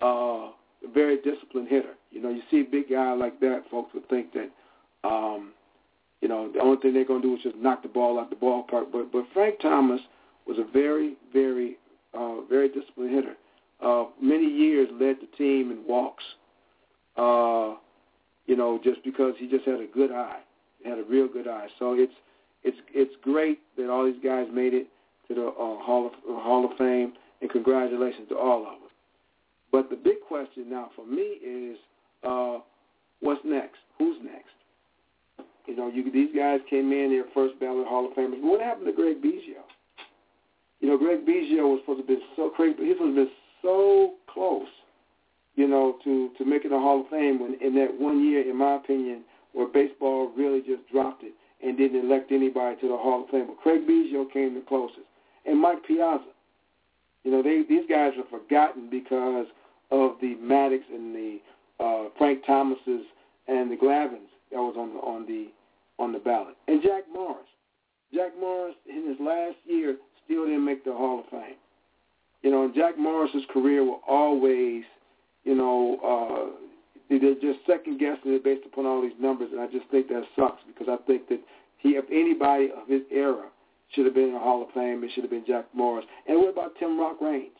uh, a very disciplined hitter. You know, you see a big guy like that, folks would think that, um, you know, the only thing they're going to do is just knock the ball out the ballpark. But but Frank Thomas was a very, very, uh, very disciplined hitter. Uh, many years led the team in walks. Uh, you know, just because he just had a good eye, he had a real good eye. So it's it's it's great that all these guys made it to the uh, Hall of uh, Hall of Fame, and congratulations to all of them. But the big question now for me is, uh, what's next? Who's next? You know, you, these guys came in, their first ballot Hall of Famers. But what happened to Greg Biggio? You know, Greg Biggio was supposed to be so crazy. He was supposed to be so close, you know, to, to making the Hall of Fame when in that one year, in my opinion, where baseball really just dropped it and didn't elect anybody to the Hall of Fame. But Craig Biggio came the closest. And Mike Piazza. You know, they, these guys are forgotten because of the Maddux and the uh, Frank Thomases and the Glavines that was on the, on the on the ballot. And Jack Morris. Jack Morris, in his last year, still didn't make the Hall of Fame. You know, and Jack Morris's career will always, you know, uh, they're just second-guessing it based upon all these numbers, and I just think that sucks because I think that he, if anybody of his era should have been in the Hall of Fame, it should have been Jack Morris. And what about Tim Rock Raines?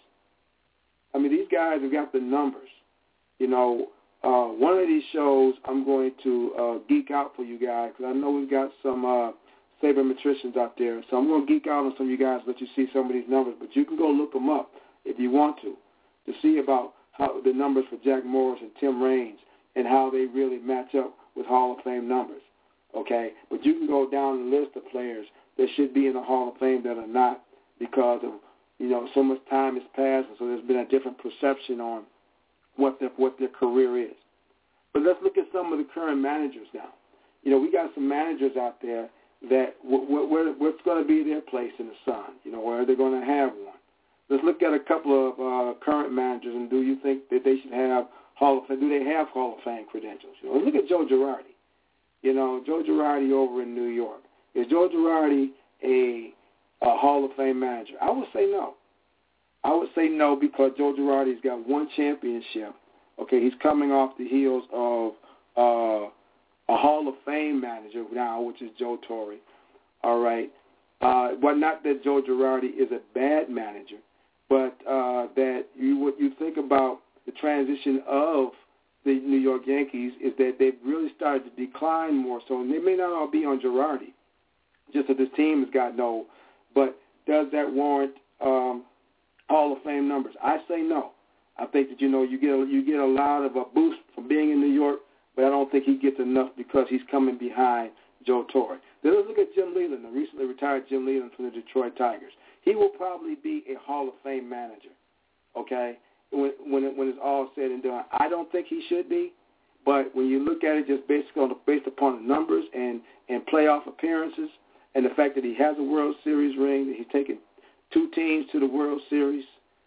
I mean, these guys have got the numbers. You know, uh, one of these shows I'm going to uh, geek out for you guys because I know we've got some uh, sabermetricians out there. So I'm going to geek out on some of you guys, let you see some of these numbers. But you can go look them up if you want to, to see about how the numbers for Jack Morris and Tim Raines and how they really match up with Hall of Fame numbers. Okay? But you can go down the list of players that should be in the Hall of Fame that are not because of, you know, so much time has passed, and so there's been a different perception on what their, what their career is. But let's look at some of the current managers now. You know, we got some managers out there that w- w- what's going to be their place in the sun? You know, where are they going to have one? Let's look at a couple of uh, current managers, and do you think that they should have Hall of Fame? Do they have Hall of Fame credentials? You know, look at Joe Girardi. You know, Joe Girardi over in New York. Is Joe Girardi a, a Hall of Fame manager? I would say no. I would say no because Joe Girardi's got one championship. Okay, he's coming off the heels of uh, a Hall of Fame manager now, which is Joe Torre. All right. Uh, well, not that Joe Girardi is a bad manager, but uh, that you what you think about the transition of the New York Yankees is that they've really started to decline more so. And they may not all be on Girardi, just that this team has got no. But does that warrant um, Hall of Fame numbers? I say no. I think that, you know, you get a, you get a lot of a boost from being in New York, but I don't think he gets enough because he's coming behind Joe Torre. Then let's look at Jim Leyland, the recently retired Jim Leyland from the Detroit Tigers. He will probably be a Hall of Fame manager, okay, when when, it, when it's all said and done. I don't think he should be, but when you look at it just basically on the, based upon the numbers and, and playoff appearances and the fact that he has a World Series ring, that he's taken two teams to the World Series,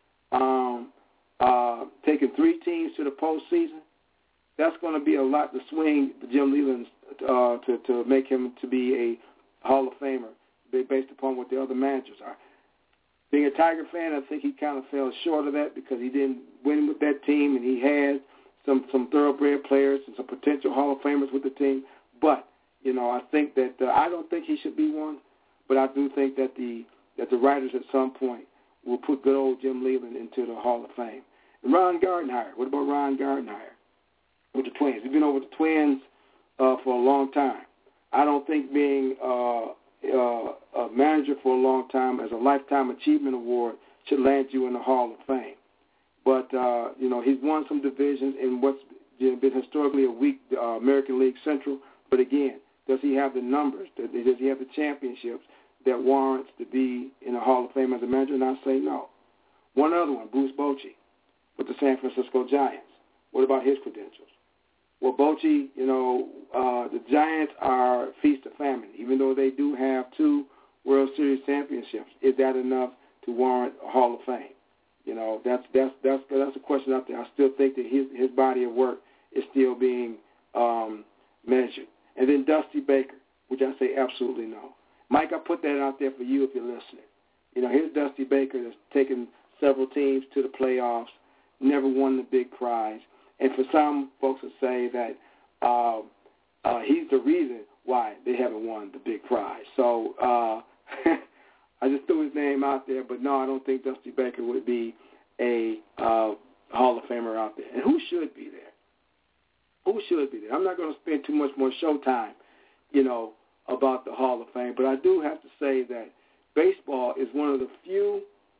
um, uh, taking three teams to the postseason, that's going to be a lot to swing Jim Leyland uh, to, to make him to be a Hall of Famer based upon what the other managers are. Being a Tiger fan, I think he kind of fell short of that because he didn't win with that team, and he had some, some thoroughbred players and some potential Hall of Famers with the team. But, you know, I think that uh, I don't think he should be one, but I do think that the that the writers at some point will put good old Jim Leyland into the Hall of Fame. Ron Gardenhire. What about Ron Gardenhire with the Twins? He's been over the Twins uh, for a long time. I don't think being uh, uh, a manager for a long time as a Lifetime Achievement Award should land you in the Hall of Fame. But, uh, you know, he's won some divisions in what's been historically a weak uh, American League Central. But, again, does he have the numbers? Does he have the championships that warrants to be in the Hall of Fame as a manager? And I say no. One other one, Bruce Bochy with the San Francisco Giants. What about his credentials? Well, Bochy, you know, uh, the Giants are feast or famine. Even though they do have two World Series championships, is that enough to warrant a Hall of Fame? You know, that's that's that's that's a question out there. I still think that his his body of work is still being um, measured. And then Dusty Baker, which I say absolutely no. Mike, I put that out there for you if you're listening. You know, here's Dusty Baker that's taken several teams to the playoffs, never won the big prize. And for some folks to say that uh, uh, he's the reason why they haven't won the big prize. So uh, I just threw his name out there, but no, I don't think Dusty Baker would be a uh, Hall of Famer out there. And who should be there? Who should be there? I'm not going to spend too much more show time, you know, about the Hall of Fame, but I do have to say that baseball is one of the few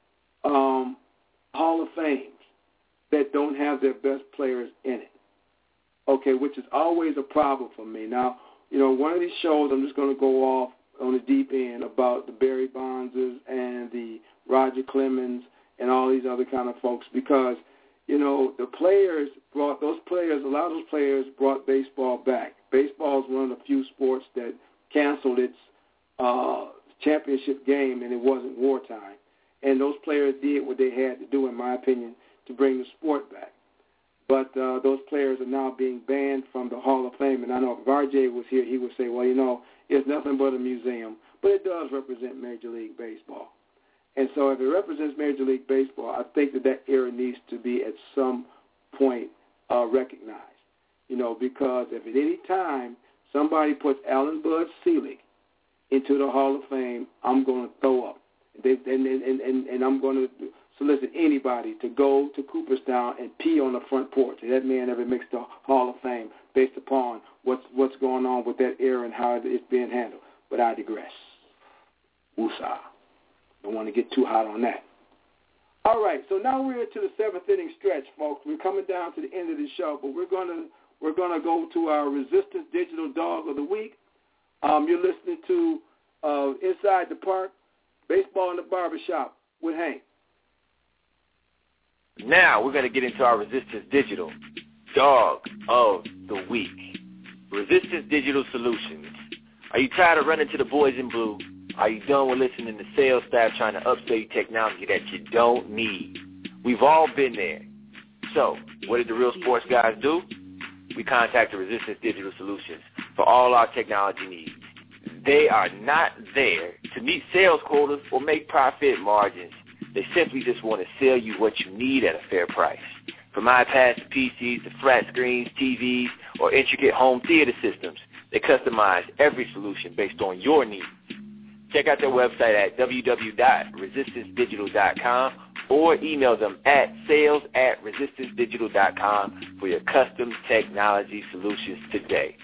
um, Hall of Fames that don't have their best players in it, okay, which is always a problem for me. Now, you know, one of these shows I'm just going to go off on the deep end about the Barry Bondses and the Roger Clemens and all these other kind of folks because, you know, the players brought, those players, a lot of those players brought baseball back. Baseball is one of the few sports that canceled its uh, championship game and it wasn't wartime. And those players did what they had to do, in my opinion, to bring the sport back. But uh, those players are now being banned from the Hall of Fame. And I know if R J was here, he would say, well, you know, it's nothing but a museum. But it does represent Major League Baseball. And so if it represents Major League Baseball, I think that that era needs to be at some point uh, recognized. You know, because if at any time somebody puts Alan Bud Selig into the Hall of Fame, I'm going to throw up. They, and, and, and, and I'm going to solicit anybody to go to Cooperstown and pee on the front porch. If that man ever makes the Hall of Fame based upon what's what's going on with that era and how it's being handled. But I digress. Woosah. Don't want to get too hot on that. All right, so now we're into the seventh inning stretch, folks. We're coming down to the end of the show, but we're gonna we're gonna go to our Resistance Digital Dog of the Week. Um, you're listening to uh, Inside the Park, Baseball in the Barbershop with Hank. Now we're going to get into our Resistance Digital Dog of the Week. Resistance Digital Solutions. Are you tired of running to the boys in blue? Are you done with listening to sales staff trying to upsell you technology that you don't need? We've all been there. So what did the Real Sports guys do? We contacted Resistance Digital Solutions for all our technology needs. They are not there to meet sales quotas or make profit margins. They simply just want to sell you what you need at a fair price. From iPads to P Cs to flat screens, T Vs, or intricate home theater systems, they customize every solution based on your needs. Check out their website at w w w dot resistance digital dot com or email them at sales at resistance digital dot com for your custom technology solutions today.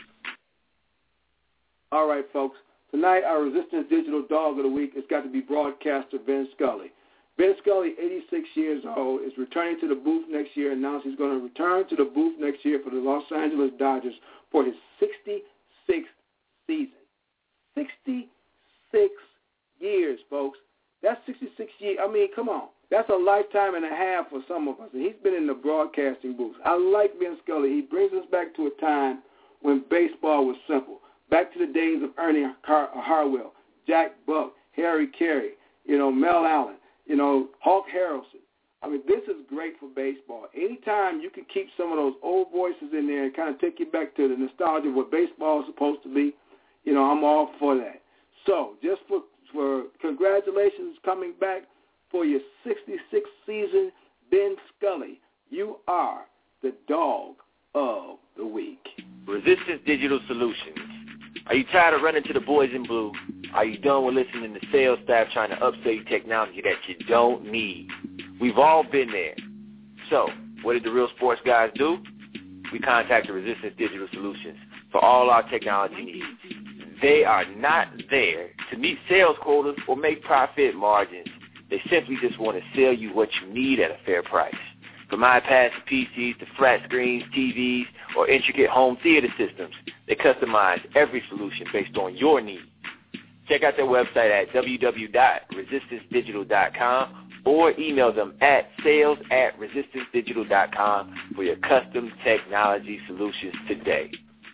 All right, folks. Tonight, our Resistance Digital Dog of the Week has got to be broadcaster Ben Scully. Ben Scully, eighty-six years old, is returning to the booth next year, announced he's going to return to the booth next year for the Los Angeles Dodgers for his sixty-sixth season. sixty-six years, folks. That's sixty-six years. I mean, come on. That's a lifetime and a half for some of us, and he's been in the broadcasting booth. I like Ben Scully. He brings us back to a time when baseball was simple, back to the days of Ernie Har- Harwell, Jack Buck, Harry Carey, you know, Mel Allen, you know, Hawk Harrelson. I mean, this is great for baseball. Anytime you can keep some of those old voices in there and kind of take you back to the nostalgia of what baseball is supposed to be, you know, I'm all for that. So just for, for congratulations coming back for your sixty-sixth season, Ben Scully, you are the dog of the week. Resistance Digital Solutions. Are you tired of running to the boys in blue? Are you done with listening to sales staff trying to upsell you technology that you don't need? We've all been there. So What did the Real Sports Guys do? We contacted Resistance Digital Solutions for all our technology needs. They are not there to meet sales quotas or make profit margins. They simply just want to sell you what you need at a fair price. From iPads to P Cs to flat screens, T Vs, or intricate home theater systems, they customize every solution based on your needs. Check out their website at w w w dot resistance digital dot com or email them at sales at resistance digital dot com for your custom technology solutions today.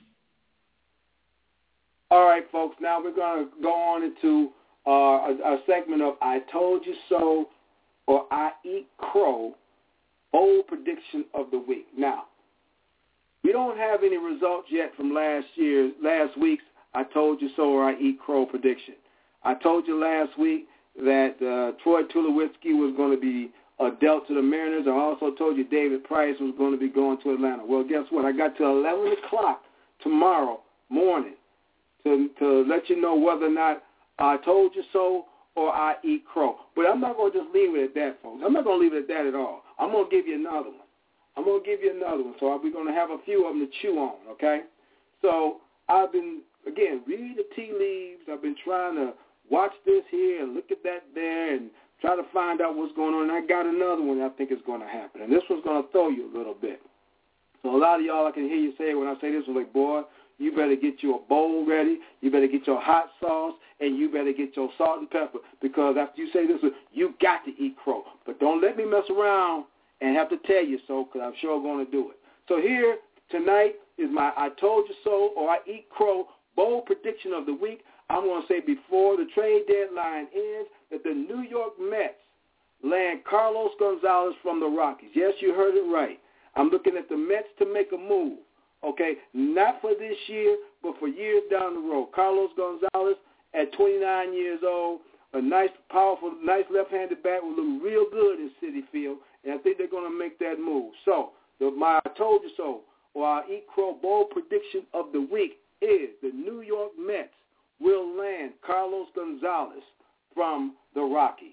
All right, folks, now we're going to go on into uh, a, a segment of I Told You So or I Eat Crow, bold prediction of the week. Now, we don't have any results yet from last year's, last week's I Told You So or I Eat Crow prediction. I told you last week that uh, Troy Tulowitzki was going to be uh, dealt to the Mariners. I also told you David Price was going to be going to Atlanta. Well, guess what? I got to eleven o'clock tomorrow morning to, to let you know whether or not I told you so or I eat crow. But I'm not going to just leave it at that, folks. I'm not going to leave it at that at all. I'm going to give you another one. I'm going to give you another one. So we're going to have a few of them to chew on, okay? So I've been, again, reading the tea leaves. I've been trying to watch this here and look at that there and try to find out what's going on. And I got another one I think is going to happen. And this one's going to throw you a little bit. So a lot of y'all, I can hear you say when I say this, was like, boy, you better get your bowl ready, you better get your hot sauce, and you better get your salt and pepper, because after you say this, you got to eat crow. But don't let me mess around and have to tell you so, because I'm sure going to do it. So here tonight is my I Told You So or I Eat Crow bold prediction of the week. I'm going to say before the trade deadline ends that the New York Mets land Carlos Gonzalez from the Rockies. Yes, you heard it right. I'm looking at the Mets to make a move, okay, not for this year, but for years down the road. Carlos Gonzalez at twenty-nine years old, a nice, powerful, nice left-handed bat will look real good in Citi Field, and I think they're going to make that move. So the, my I Told You So or I Eat Crow bold prediction of the week is the New York Mets will land Carlos Gonzalez from the Rockies.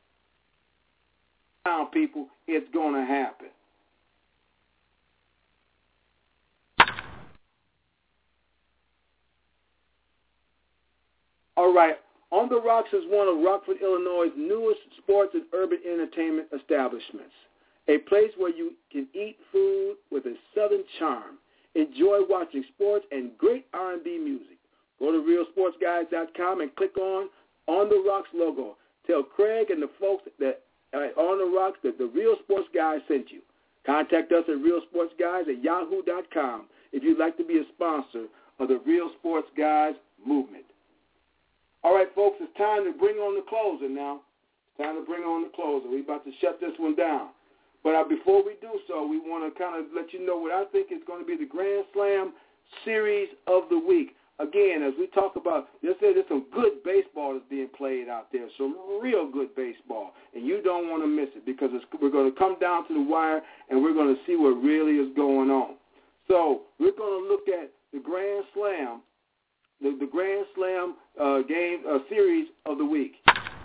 Now, people, it's going to happen. All right, On the Rocks is one of Rockford, Illinois' newest sports and urban entertainment establishments, a place where you can eat food with a southern charm, enjoy watching sports and great R and B music. Go to real sports guys dot com and click on On the Rocks logo. Tell Craig and the folks that uh, On the Rocks that the Real Sports Guys sent you. Contact us at real sports guys at yahoo dot com if you'd like to be a sponsor of the Real Sports Guys movement. All right, folks, it's time to bring on the closer now. It's time to bring on the closer. We're about to shut this one down. But uh, before we do so, we want to kind of let you know what I think is going to be the Grand Slam Series of the week. Again, as we talk about, there's, there's some good baseball that's being played out there, some real good baseball, and you don't want to miss it because it's, we're going to come down to the wire and we're going to see what really is going on. So we're going to look at the Grand Slam, the, the Grand Slam uh, game uh, series of the week.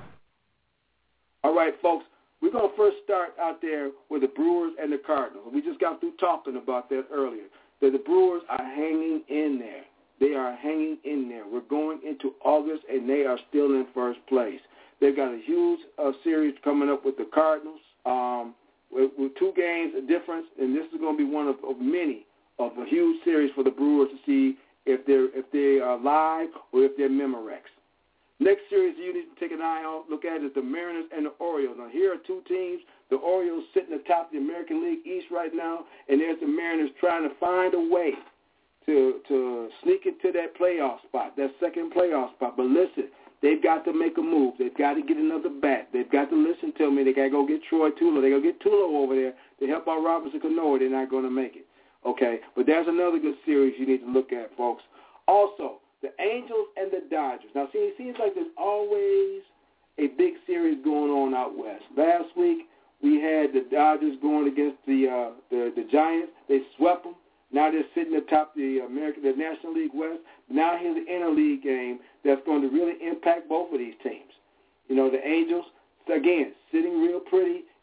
All right, folks, we're going to first start out there with the Brewers and the Cardinals. We just got through talking about that earlier. That the Brewers are hanging in there. They are hanging in there. We're going into August, and they are still in first place. They've got a huge uh, series coming up with the Cardinals um, with, with two games of difference, and this is going to be one of, of many of a huge series for the Brewers to see if they're if they are live or if they're Memorex. Next series you need to take an eye on, look at is the Mariners and the Orioles. Now, here are two teams. The Orioles sitting atop the American League East right now, and there's the Mariners trying to find a way to to sneak into that playoff spot, that second playoff spot. But listen, they've got to make a move. They've got to get another bat. They've got to listen to me. They got to go get Troy Tulo. They got to get Tulo over there to help out Robinson Cano. They're not going to make it. Okay, but there's another good series you need to look at, folks. Also, the Angels and the Dodgers. Now, see, it seems like there's always a big series going on out west. Last week, we had the Dodgers going against the uh, the, the Giants. They swept them. Now they're sitting atop the American, the National League West. Now here's an interleague game that's going to really impact both of these teams. You know, the Angels, again, sitting real pretty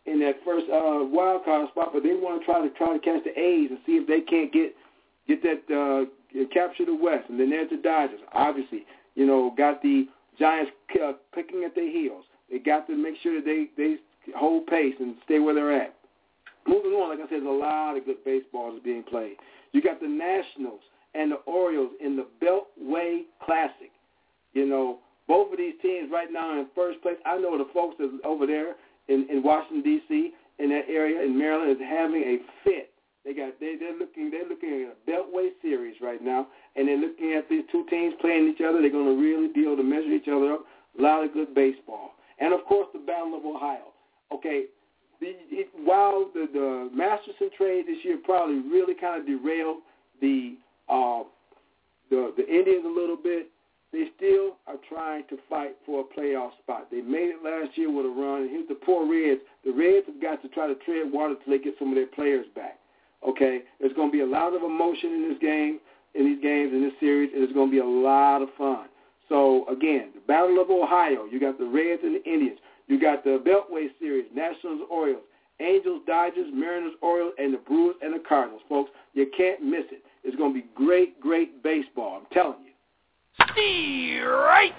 in that first uh, wild card spot, but they want to try to try to catch the A's and see if they can't get get that uh, capture the West. And then there's the Dodgers. Obviously, you know, got the Giants uh, clicking at their heels. They got to make sure that they, they hold pace and stay where they're at. Moving on, like I said, there's a lot of good baseball is being played. You got the Nationals and the Orioles in the Beltway Classic. You know, both of these teams right now are in first place. I know the folks that's over there in, in Washington, D C, in that area in Maryland, is having a fit. They got they they're looking they're looking at a Beltway series right now, and they're looking at these two teams playing each other. They're going to really be able to measure each other up. A lot of good baseball, and of course the Battle of Ohio. Okay, the, it, while the the Masterson trade this year probably really kind of derailed the uh, the the Indians a little bit, they still are trying to fight for a playoff spot. They made it last year with a run, and here's the poor Reds. The Reds have got to try to tread water till they get some of their players back. Okay, there's going to be a lot of emotion in this game, in these games, in this series, and it's going to be a lot of fun. So, again, the Battle of Ohio, you got the Reds and the Indians. You got the Beltway series, Nationals, Orioles, Angels, Dodgers, Mariners, Orioles, and the Brewers and the Cardinals. Folks, you can't miss it. It's going to be great, great baseball. I'm telling you. Right.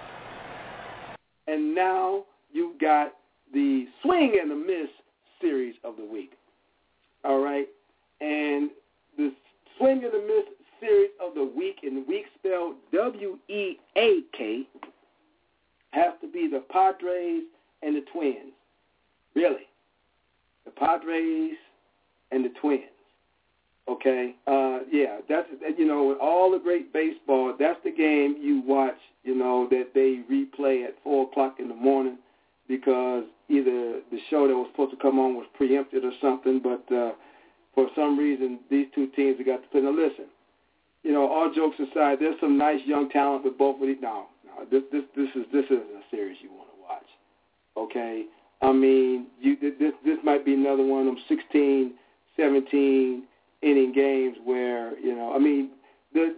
And now you've got the swing and the miss series of the week. All right? And the swing and the miss series of the week, and the week spelled W E A K, has to be the Padres and the Twins. Really. The Padres and the Twins. Okay? Uh, yeah, that's, you know, with all the great baseball, that's the game you watch, you know, that they replay at four o'clock in the morning because either the show that was supposed to come on was preempted or something, but uh, for some reason, these two teams have got to play. Now, listen, you know, all jokes aside, there's some nice young talent with both of these. No, no, this this this is this isn't a series you want to watch. Okay, I mean, you this this might be another one of them sixteen, seventeen inning games where, you know, I mean, the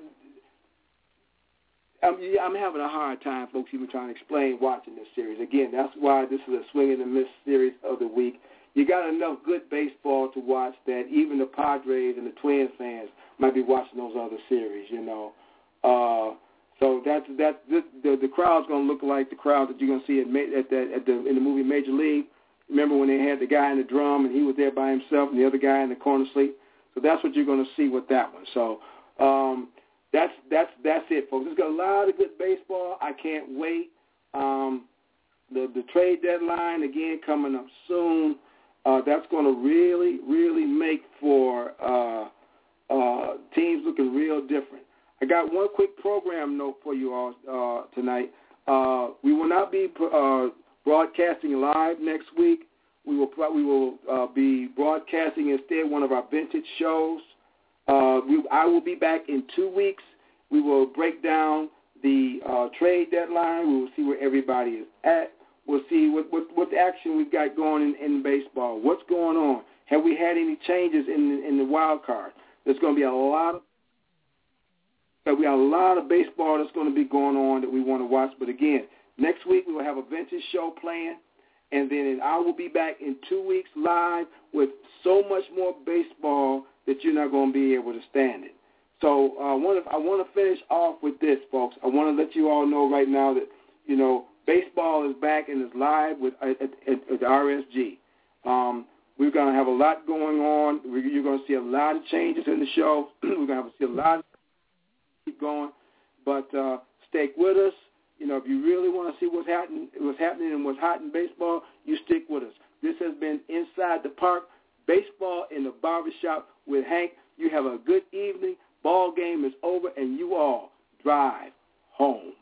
I'm, I'm having a hard time, folks, even trying to explain watching this series. Again, that's why this is a swing and a miss series of the week. You got enough good baseball to watch that even the Padres and the Twins fans might be watching those other series, you know. Uh, so that's that's the the, the crowd's going to look like the crowd that you're going to see at, at, that, at the in the movie Major League. Remember when they had the guy in the drum and he was there by himself and the other guy in the corner sleep? So that's what you're going to see with that one. So um, that's that's that's it, folks. It's got a lot of good baseball. I can't wait. Um, the the trade deadline again coming up soon. Uh, that's going to really, really make for uh, uh, teams looking real different. I got one quick program note for you all uh, tonight. Uh, we will not be uh, broadcasting live next week. We will we will uh, be broadcasting instead one of our vintage shows. Uh, we, I will be back in two weeks. We will break down the uh, trade deadline. We will see where everybody is at. We'll see what, what, what action we've got going in, in baseball. What's going on? Have we had any changes in the, in the wild card? There's going to be a lot of we have a lot of baseball that's going to be going on that we want to watch. But again, next week we will have a vintage show playing, and then I will be back in two weeks live with so much more baseball that you're not going to be able to stand it. So uh, I want to I want to finish off with this, folks. I want to let you all know right now that, you know, baseball is back and is live with at, at, at the R S G. Um, we're going to have a lot going on. We're, you're going to see a lot of changes in the show. We're going to have to see a lot of keep going. But uh, stick with us. You know, if you really want to see what's happening, what's happening and what's hot in baseball, you stick with us. This has been Inside the Park, Baseball in the Barbershop with Hank. You have a good evening. Ball game is over, and you all drive home.